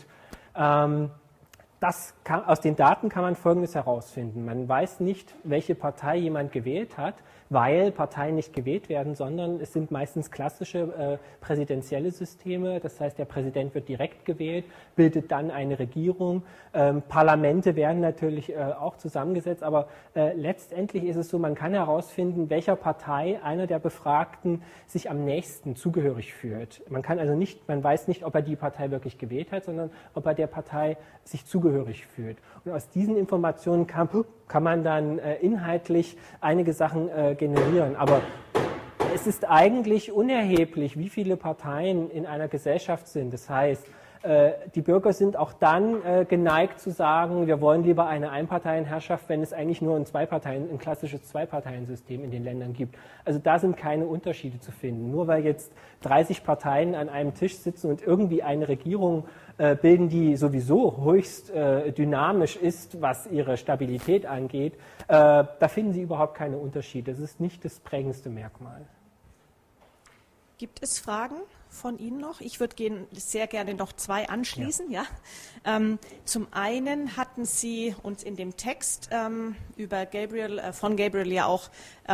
Aus den Daten kann man Folgendes herausfinden. Man weiß nicht, welche Partei jemand gewählt hat, weil Parteien nicht gewählt werden, sondern es sind meistens klassische präsidentielle Systeme. Das heißt, der Präsident wird direkt gewählt, bildet dann eine Regierung. Parlamente werden natürlich auch zusammengesetzt, aber letztendlich ist es so, man kann herausfinden, welcher Partei einer der Befragten sich am nächsten zugehörig fühlt. Man weiß nicht, ob er die Partei wirklich gewählt hat, sondern ob er der Partei sich zugehörig fühlt. Und aus diesen Informationen kann man dann inhaltlich einige Sachen generieren. Aber es ist eigentlich unerheblich, wie viele Parteien in einer Gesellschaft sind. Das heißt, die Bürger sind auch dann geneigt zu sagen, wir wollen lieber eine Einparteienherrschaft, wenn es eigentlich nur ein klassisches 2-Parteien-System in den Ländern gibt. Also da sind keine Unterschiede zu finden. Nur weil jetzt 30 Parteien an einem Tisch sitzen und irgendwie eine Regierung bilden, die sowieso höchst dynamisch ist, was ihre Stabilität angeht, da finden Sie überhaupt keine Unterschiede. Das ist nicht das prägendste Merkmal. Gibt es Fragen von Ihnen noch? Ich würde sehr gerne noch 2 anschließen. Ja. Zum einen hatten Sie uns in dem Text über von Gabriel ja auch,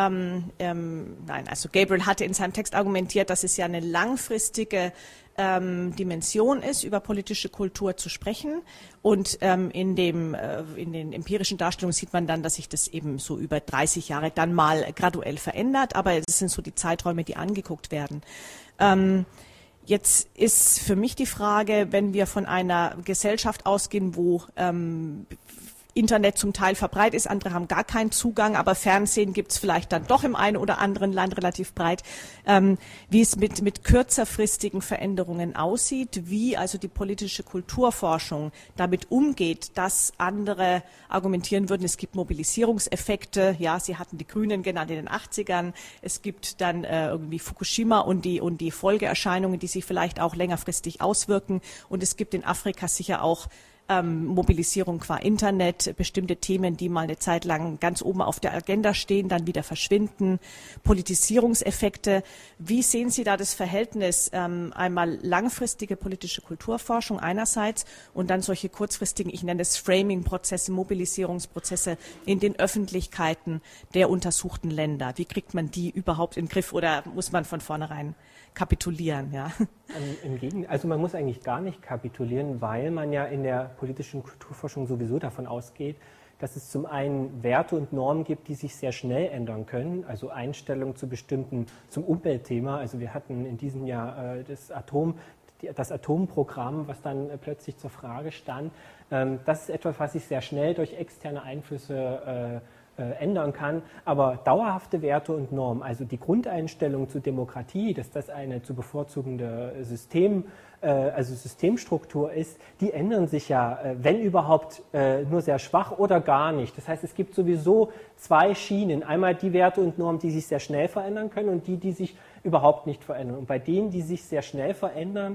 Gabriel hatte in seinem Text argumentiert, dass es ja eine langfristige Dimension ist, über politische Kultur zu sprechen. Und in den empirischen Darstellungen sieht man dann, dass sich das eben so über 30 Jahre dann mal graduell verändert. Aber das sind so die Zeiträume, die angeguckt werden. Jetzt ist für mich die Frage, wenn wir von einer Gesellschaft ausgehen, wo Internet zum Teil verbreitet ist, andere haben gar keinen Zugang, aber Fernsehen gibt es vielleicht dann doch im einen oder anderen Land relativ breit, wie es mit kürzerfristigen Veränderungen aussieht, wie also die politische Kulturforschung damit umgeht, dass andere argumentieren würden, es gibt Mobilisierungseffekte, ja, Sie hatten die Grünen genannt in den 80ern, es gibt dann irgendwie Fukushima und die Folgeerscheinungen, die sich vielleicht auch längerfristig auswirken, und es gibt in Afrika sicher auch Mobilisierung qua Internet, bestimmte Themen, die mal eine Zeit lang ganz oben auf der Agenda stehen, dann wieder verschwinden, Politisierungseffekte. Wie sehen Sie da das Verhältnis, einmal langfristige politische Kulturforschung einerseits und dann solche kurzfristigen, ich nenne es Framing-Prozesse, Mobilisierungsprozesse in den Öffentlichkeiten der untersuchten Länder? Wie kriegt man die überhaupt in den Griff, oder muss man von vornherein kapitulieren? Ja? Im Gegenteil, also man muss eigentlich gar nicht kapitulieren, weil man ja in der politischen Kulturforschung sowieso davon ausgeht, dass es zum einen Werte und Normen gibt, die sich sehr schnell ändern können, also Einstellungen zu bestimmten, zum Umweltthema. Also wir hatten in diesem Jahr das Atomprogramm, was dann plötzlich zur Frage stand. Das ist etwas, was sich sehr schnell durch externe Einflüsse ändern kann, aber dauerhafte Werte und Normen, also die Grundeinstellung zur Demokratie, dass das eine zu bevorzugende Systemstruktur ist, die ändern sich ja, wenn überhaupt, nur sehr schwach oder gar nicht. Das heißt, es gibt sowieso zwei Schienen, einmal die Werte und Normen, die sich sehr schnell verändern können und die, die sich überhaupt nicht verändern. Und bei denen, die sich sehr schnell verändern,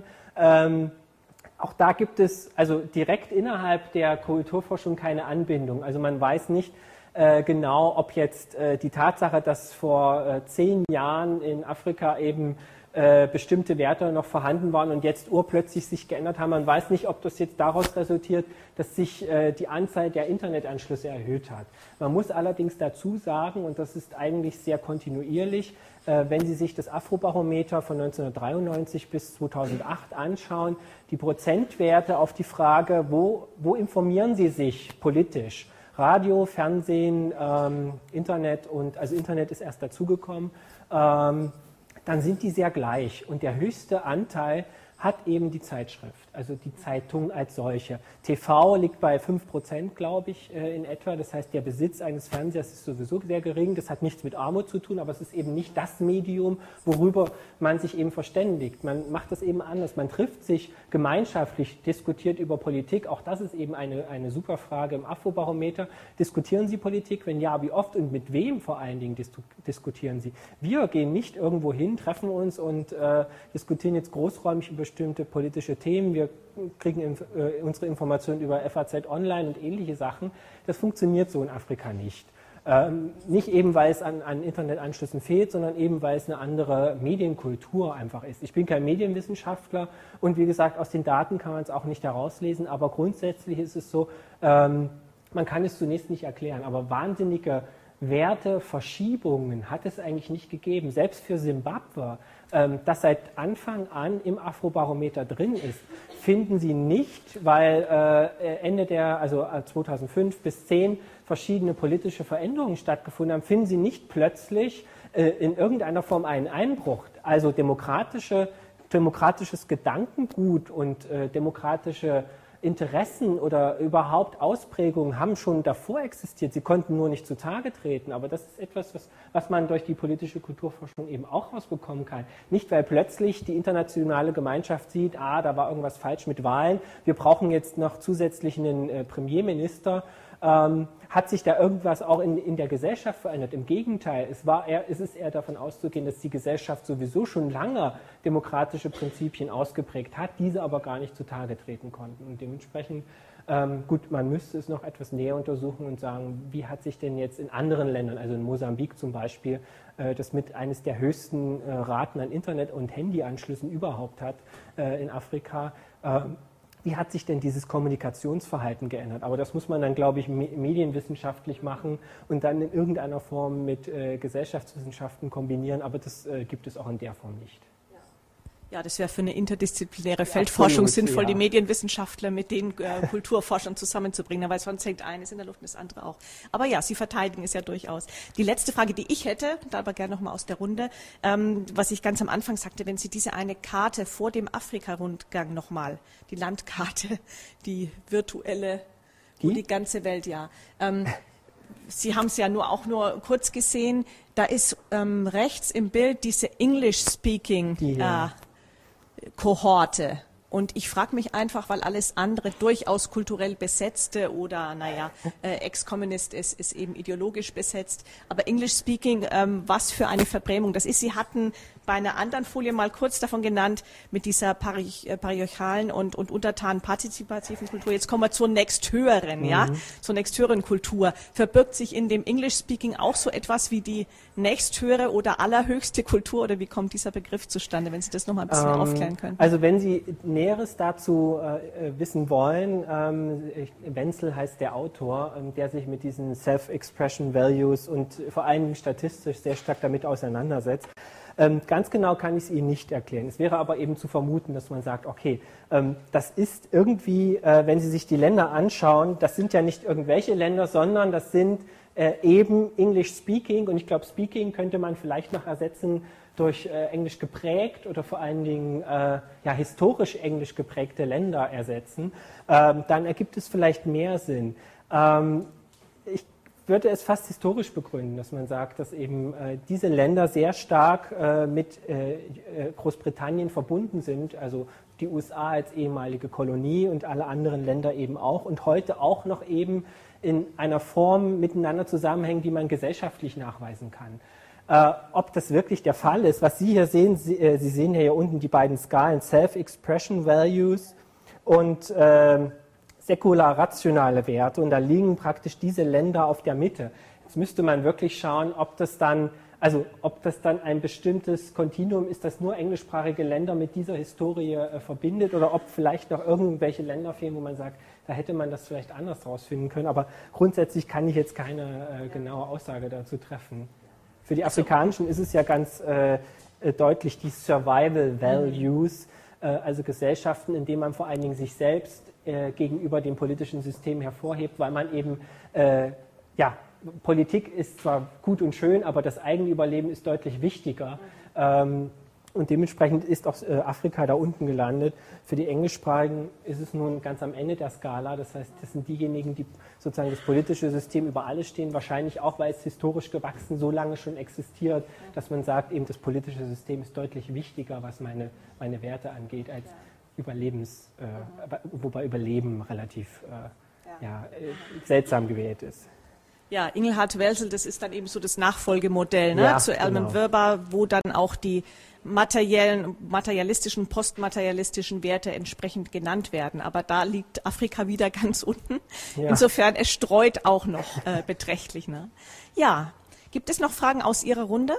auch da gibt es also direkt innerhalb der Kulturforschung keine Anbindung. Also man weiß nicht genau, ob jetzt die Tatsache, dass vor 10 Jahren in Afrika eben bestimmte Werte noch vorhanden waren und jetzt urplötzlich sich geändert haben. Man weiß nicht, ob das jetzt daraus resultiert, dass sich die Anzahl der Internetanschlüsse erhöht hat. Man muss allerdings dazu sagen, und das ist eigentlich sehr kontinuierlich, wenn Sie sich das Afrobarometer von 1993 bis 2008 anschauen, die Prozentwerte auf die Frage, wo informieren Sie sich politisch? Radio, Fernsehen, Internet also Internet ist erst dazugekommen, dann sind die sehr gleich und der höchste Anteil hat eben die Zeitschrift, also die Zeitung als solche. TV liegt bei 5%, glaube ich, in etwa. Das heißt, der Besitz eines Fernsehers ist sowieso sehr gering. Das hat nichts mit Armut zu tun, aber es ist eben nicht das Medium, worüber man sich eben verständigt. Man macht das eben anders. Man trifft sich gemeinschaftlich, diskutiert über Politik. Auch das ist eben eine super Frage im Afrobarometer. Diskutieren Sie Politik? Wenn ja, wie oft und mit wem vor allen Dingen diskutieren Sie? Wir gehen nicht irgendwo hin, treffen uns und diskutieren jetzt großräumig über bestimmte politische Themen. Wir kriegen unsere Informationen über FAZ Online und ähnliche Sachen. Das funktioniert so in Afrika nicht. Nicht eben, weil es an Internetanschlüssen fehlt, sondern eben, weil es eine andere Medienkultur einfach ist. Ich bin kein Medienwissenschaftler und wie gesagt, aus den Daten kann man es auch nicht herauslesen, aber grundsätzlich ist es so, man kann es zunächst nicht erklären, aber wahnsinnige Werteverschiebungen hat es eigentlich nicht gegeben. Selbst für Simbabwe, das seit Anfang an im Afrobarometer drin ist, finden Sie nicht, weil also 2005 bis 2010 verschiedene politische Veränderungen stattgefunden haben, finden Sie nicht plötzlich in irgendeiner Form einen Einbruch. Also demokratisches Gedankengut und demokratische Interessen oder überhaupt Ausprägungen haben schon davor existiert. Sie konnten nur nicht zutage treten. Aber das ist etwas, was man durch die politische Kulturforschung eben auch rausbekommen kann. Nicht, weil plötzlich die internationale Gemeinschaft sieht, da war irgendwas falsch mit Wahlen, wir brauchen jetzt noch zusätzlich einen Premierminister. Hat sich da irgendwas auch in der Gesellschaft verändert? Im Gegenteil, es ist eher davon auszugehen, dass die Gesellschaft sowieso schon lange demokratische Prinzipien ausgeprägt hat, diese aber gar nicht zutage treten konnten. Und dementsprechend, gut, man müsste es noch etwas näher untersuchen und sagen, wie hat sich denn jetzt in anderen Ländern, also in Mosambik zum Beispiel, das mit eines der höchsten Raten an Internet- und Handyanschlüssen überhaupt hat in Afrika, wie hat sich denn dieses Kommunikationsverhalten geändert? Aber das muss man dann, glaube ich, medienwissenschaftlich machen und dann in irgendeiner Form mit Gesellschaftswissenschaften kombinieren. Aber das gibt es auch in der Form nicht. Ja, das wäre für eine interdisziplinäre Feldforschung absolut sinnvoll, ja, die Medienwissenschaftler mit den Kulturforschern zusammenzubringen, weil sonst hängt eines in der Luft und das andere auch. Aber ja, Sie verteidigen es ja durchaus. Die letzte Frage, die ich hätte, da aber gerne nochmal aus der Runde, was ich ganz am Anfang sagte, wenn Sie diese eine Karte vor dem Afrika-Rundgang nochmal, die Landkarte, die virtuelle, wo die ganze Welt, ja. Sie haben es ja nur kurz gesehen, da ist rechts im Bild diese English-Speaking Kohorte. Und ich frage mich einfach, weil alles andere durchaus kulturell besetzte oder, Ex-Kommunist ist eben ideologisch besetzt. Aber English Speaking, was für eine Verbrämung das ist. Sie hatten bei einer anderen Folie mal kurz davon genannt, mit dieser patriarchalen und untertanen partizipativen Kultur. Jetzt kommen wir zur nächsthöheren, zur nächsthöheren Kultur. Verbirgt sich in dem English Speaking auch so etwas wie die nächsthöhere oder allerhöchste Kultur oder wie kommt dieser Begriff zustande, wenn Sie das nochmal ein bisschen aufklären können? Also wenn Sie Näheres dazu wissen wollen, Wenzel heißt der Autor, der sich mit diesen Self-Expression Values und vor allem statistisch sehr stark damit auseinandersetzt. Ganz genau kann ich es Ihnen nicht erklären. Es wäre aber eben zu vermuten, dass man sagt, okay, das ist irgendwie, wenn Sie sich die Länder anschauen, das sind ja nicht irgendwelche Länder, sondern das sind eben English Speaking, und ich glaube, Speaking könnte man vielleicht noch ersetzen durch Englisch geprägt oder vor allen Dingen historisch Englisch geprägte Länder ersetzen. Dann ergibt es vielleicht mehr Sinn. Ich würde es fast historisch begründen, dass man sagt, dass eben diese Länder sehr stark mit Großbritannien verbunden sind, also die USA als ehemalige Kolonie und alle anderen Länder eben auch, und heute auch noch eben in einer Form miteinander zusammenhängen, die man gesellschaftlich nachweisen kann. Ob das wirklich der Fall ist, was Sie hier sehen, Sie sehen hier unten die beiden Skalen, Self-Expression Values und säkular-rationale Werte, und da liegen praktisch diese Länder auf der Mitte. Jetzt müsste man wirklich schauen, ob das dann ein bestimmtes Kontinuum ist, das nur englischsprachige Länder mit dieser Historie verbindet, oder ob vielleicht noch irgendwelche Länder fehlen, wo man sagt, da hätte man das vielleicht anders rausfinden können. Aber grundsätzlich kann ich jetzt keine genaue Aussage dazu treffen. Für die Afrikanischen ist es ja ganz deutlich die Survival Values, also Gesellschaften, in denen man vor allen Dingen sich selbst gegenüber dem politischen System hervorhebt, weil man eben, Politik ist zwar gut und schön, aber das eigene Überleben ist deutlich wichtiger. Und dementsprechend ist auch Afrika da unten gelandet. Für die Englischsprachigen ist es nun ganz am Ende der Skala. Das heißt, das sind diejenigen, die sozusagen das politische System über alles stehen. Wahrscheinlich auch, weil es historisch gewachsen so lange schon existiert, dass man sagt, eben das politische System ist deutlich wichtiger, was meine Werte angeht, als wobei Überleben relativ seltsam gewählt ist. Ja, Ingelhard Welzel, das ist dann eben so das Nachfolgemodell zu Alman Wöber, wo dann auch die materialistischen, postmaterialistischen Werte entsprechend genannt werden. Aber da liegt Afrika wieder ganz unten. Ja. Insofern, es streut auch noch beträchtlich. Ne? Ja, gibt es noch Fragen aus Ihrer Runde?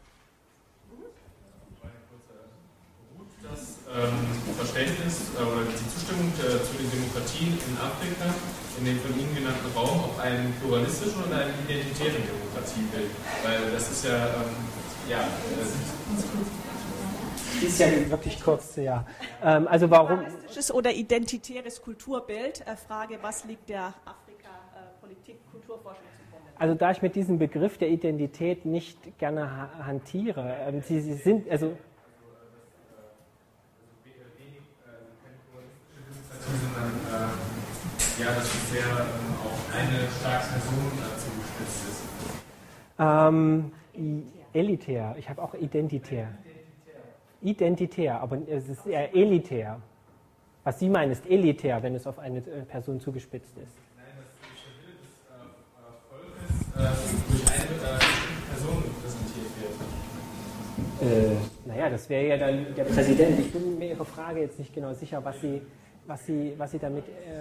Das Verständnis oder die Zustimmung zu den Demokratien in Afrika, in dem von Ihnen genannten Raum, auf einen pluralistischen oder einen identitären Demokratiebild? Weil das ist ist ja wirklich kurz, ja. Also warum? Pluralistisches oder identitäres Kulturbild? Frage, was liegt der Afrika-Politik, Kulturforschung zugrunde? Also da ich mit diesem Begriff der Identität nicht gerne hantiere, Sie sind, also dass es sehr auf eine starke Person zugespitzt ist. Elitär. Ich habe auch identitär. Identitär, aber es ist eher elitär. Was Sie meinen, ist elitär, wenn es auf eine Person zugespitzt ist. Nein, das Volkes durch eine Person repräsentiert wird. Das wäre ja dann der Präsident. Ich bin mir Ihre Frage jetzt nicht genau sicher, was Sie damit...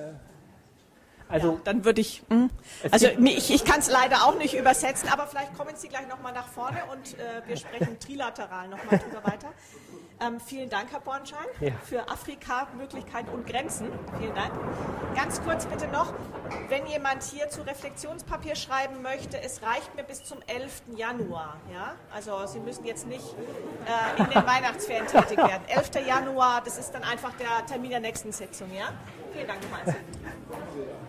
dann würde ich... ich kann es leider auch nicht übersetzen, aber vielleicht kommen Sie gleich nochmal nach vorne und wir sprechen trilateral nochmal drüber weiter. Vielen Dank, Herr Bornschein, für Afrika, Möglichkeiten und Grenzen. Vielen Dank. Ganz kurz bitte noch, wenn jemand hier zu Reflexionspapier schreiben möchte, es reicht mir bis zum 11. Januar. Ja? Also Sie müssen jetzt nicht in den Weihnachtsferien tätig werden. 11. Januar, das ist dann einfach der Termin der nächsten Sitzung. Ja? Vielen Dank nochmal.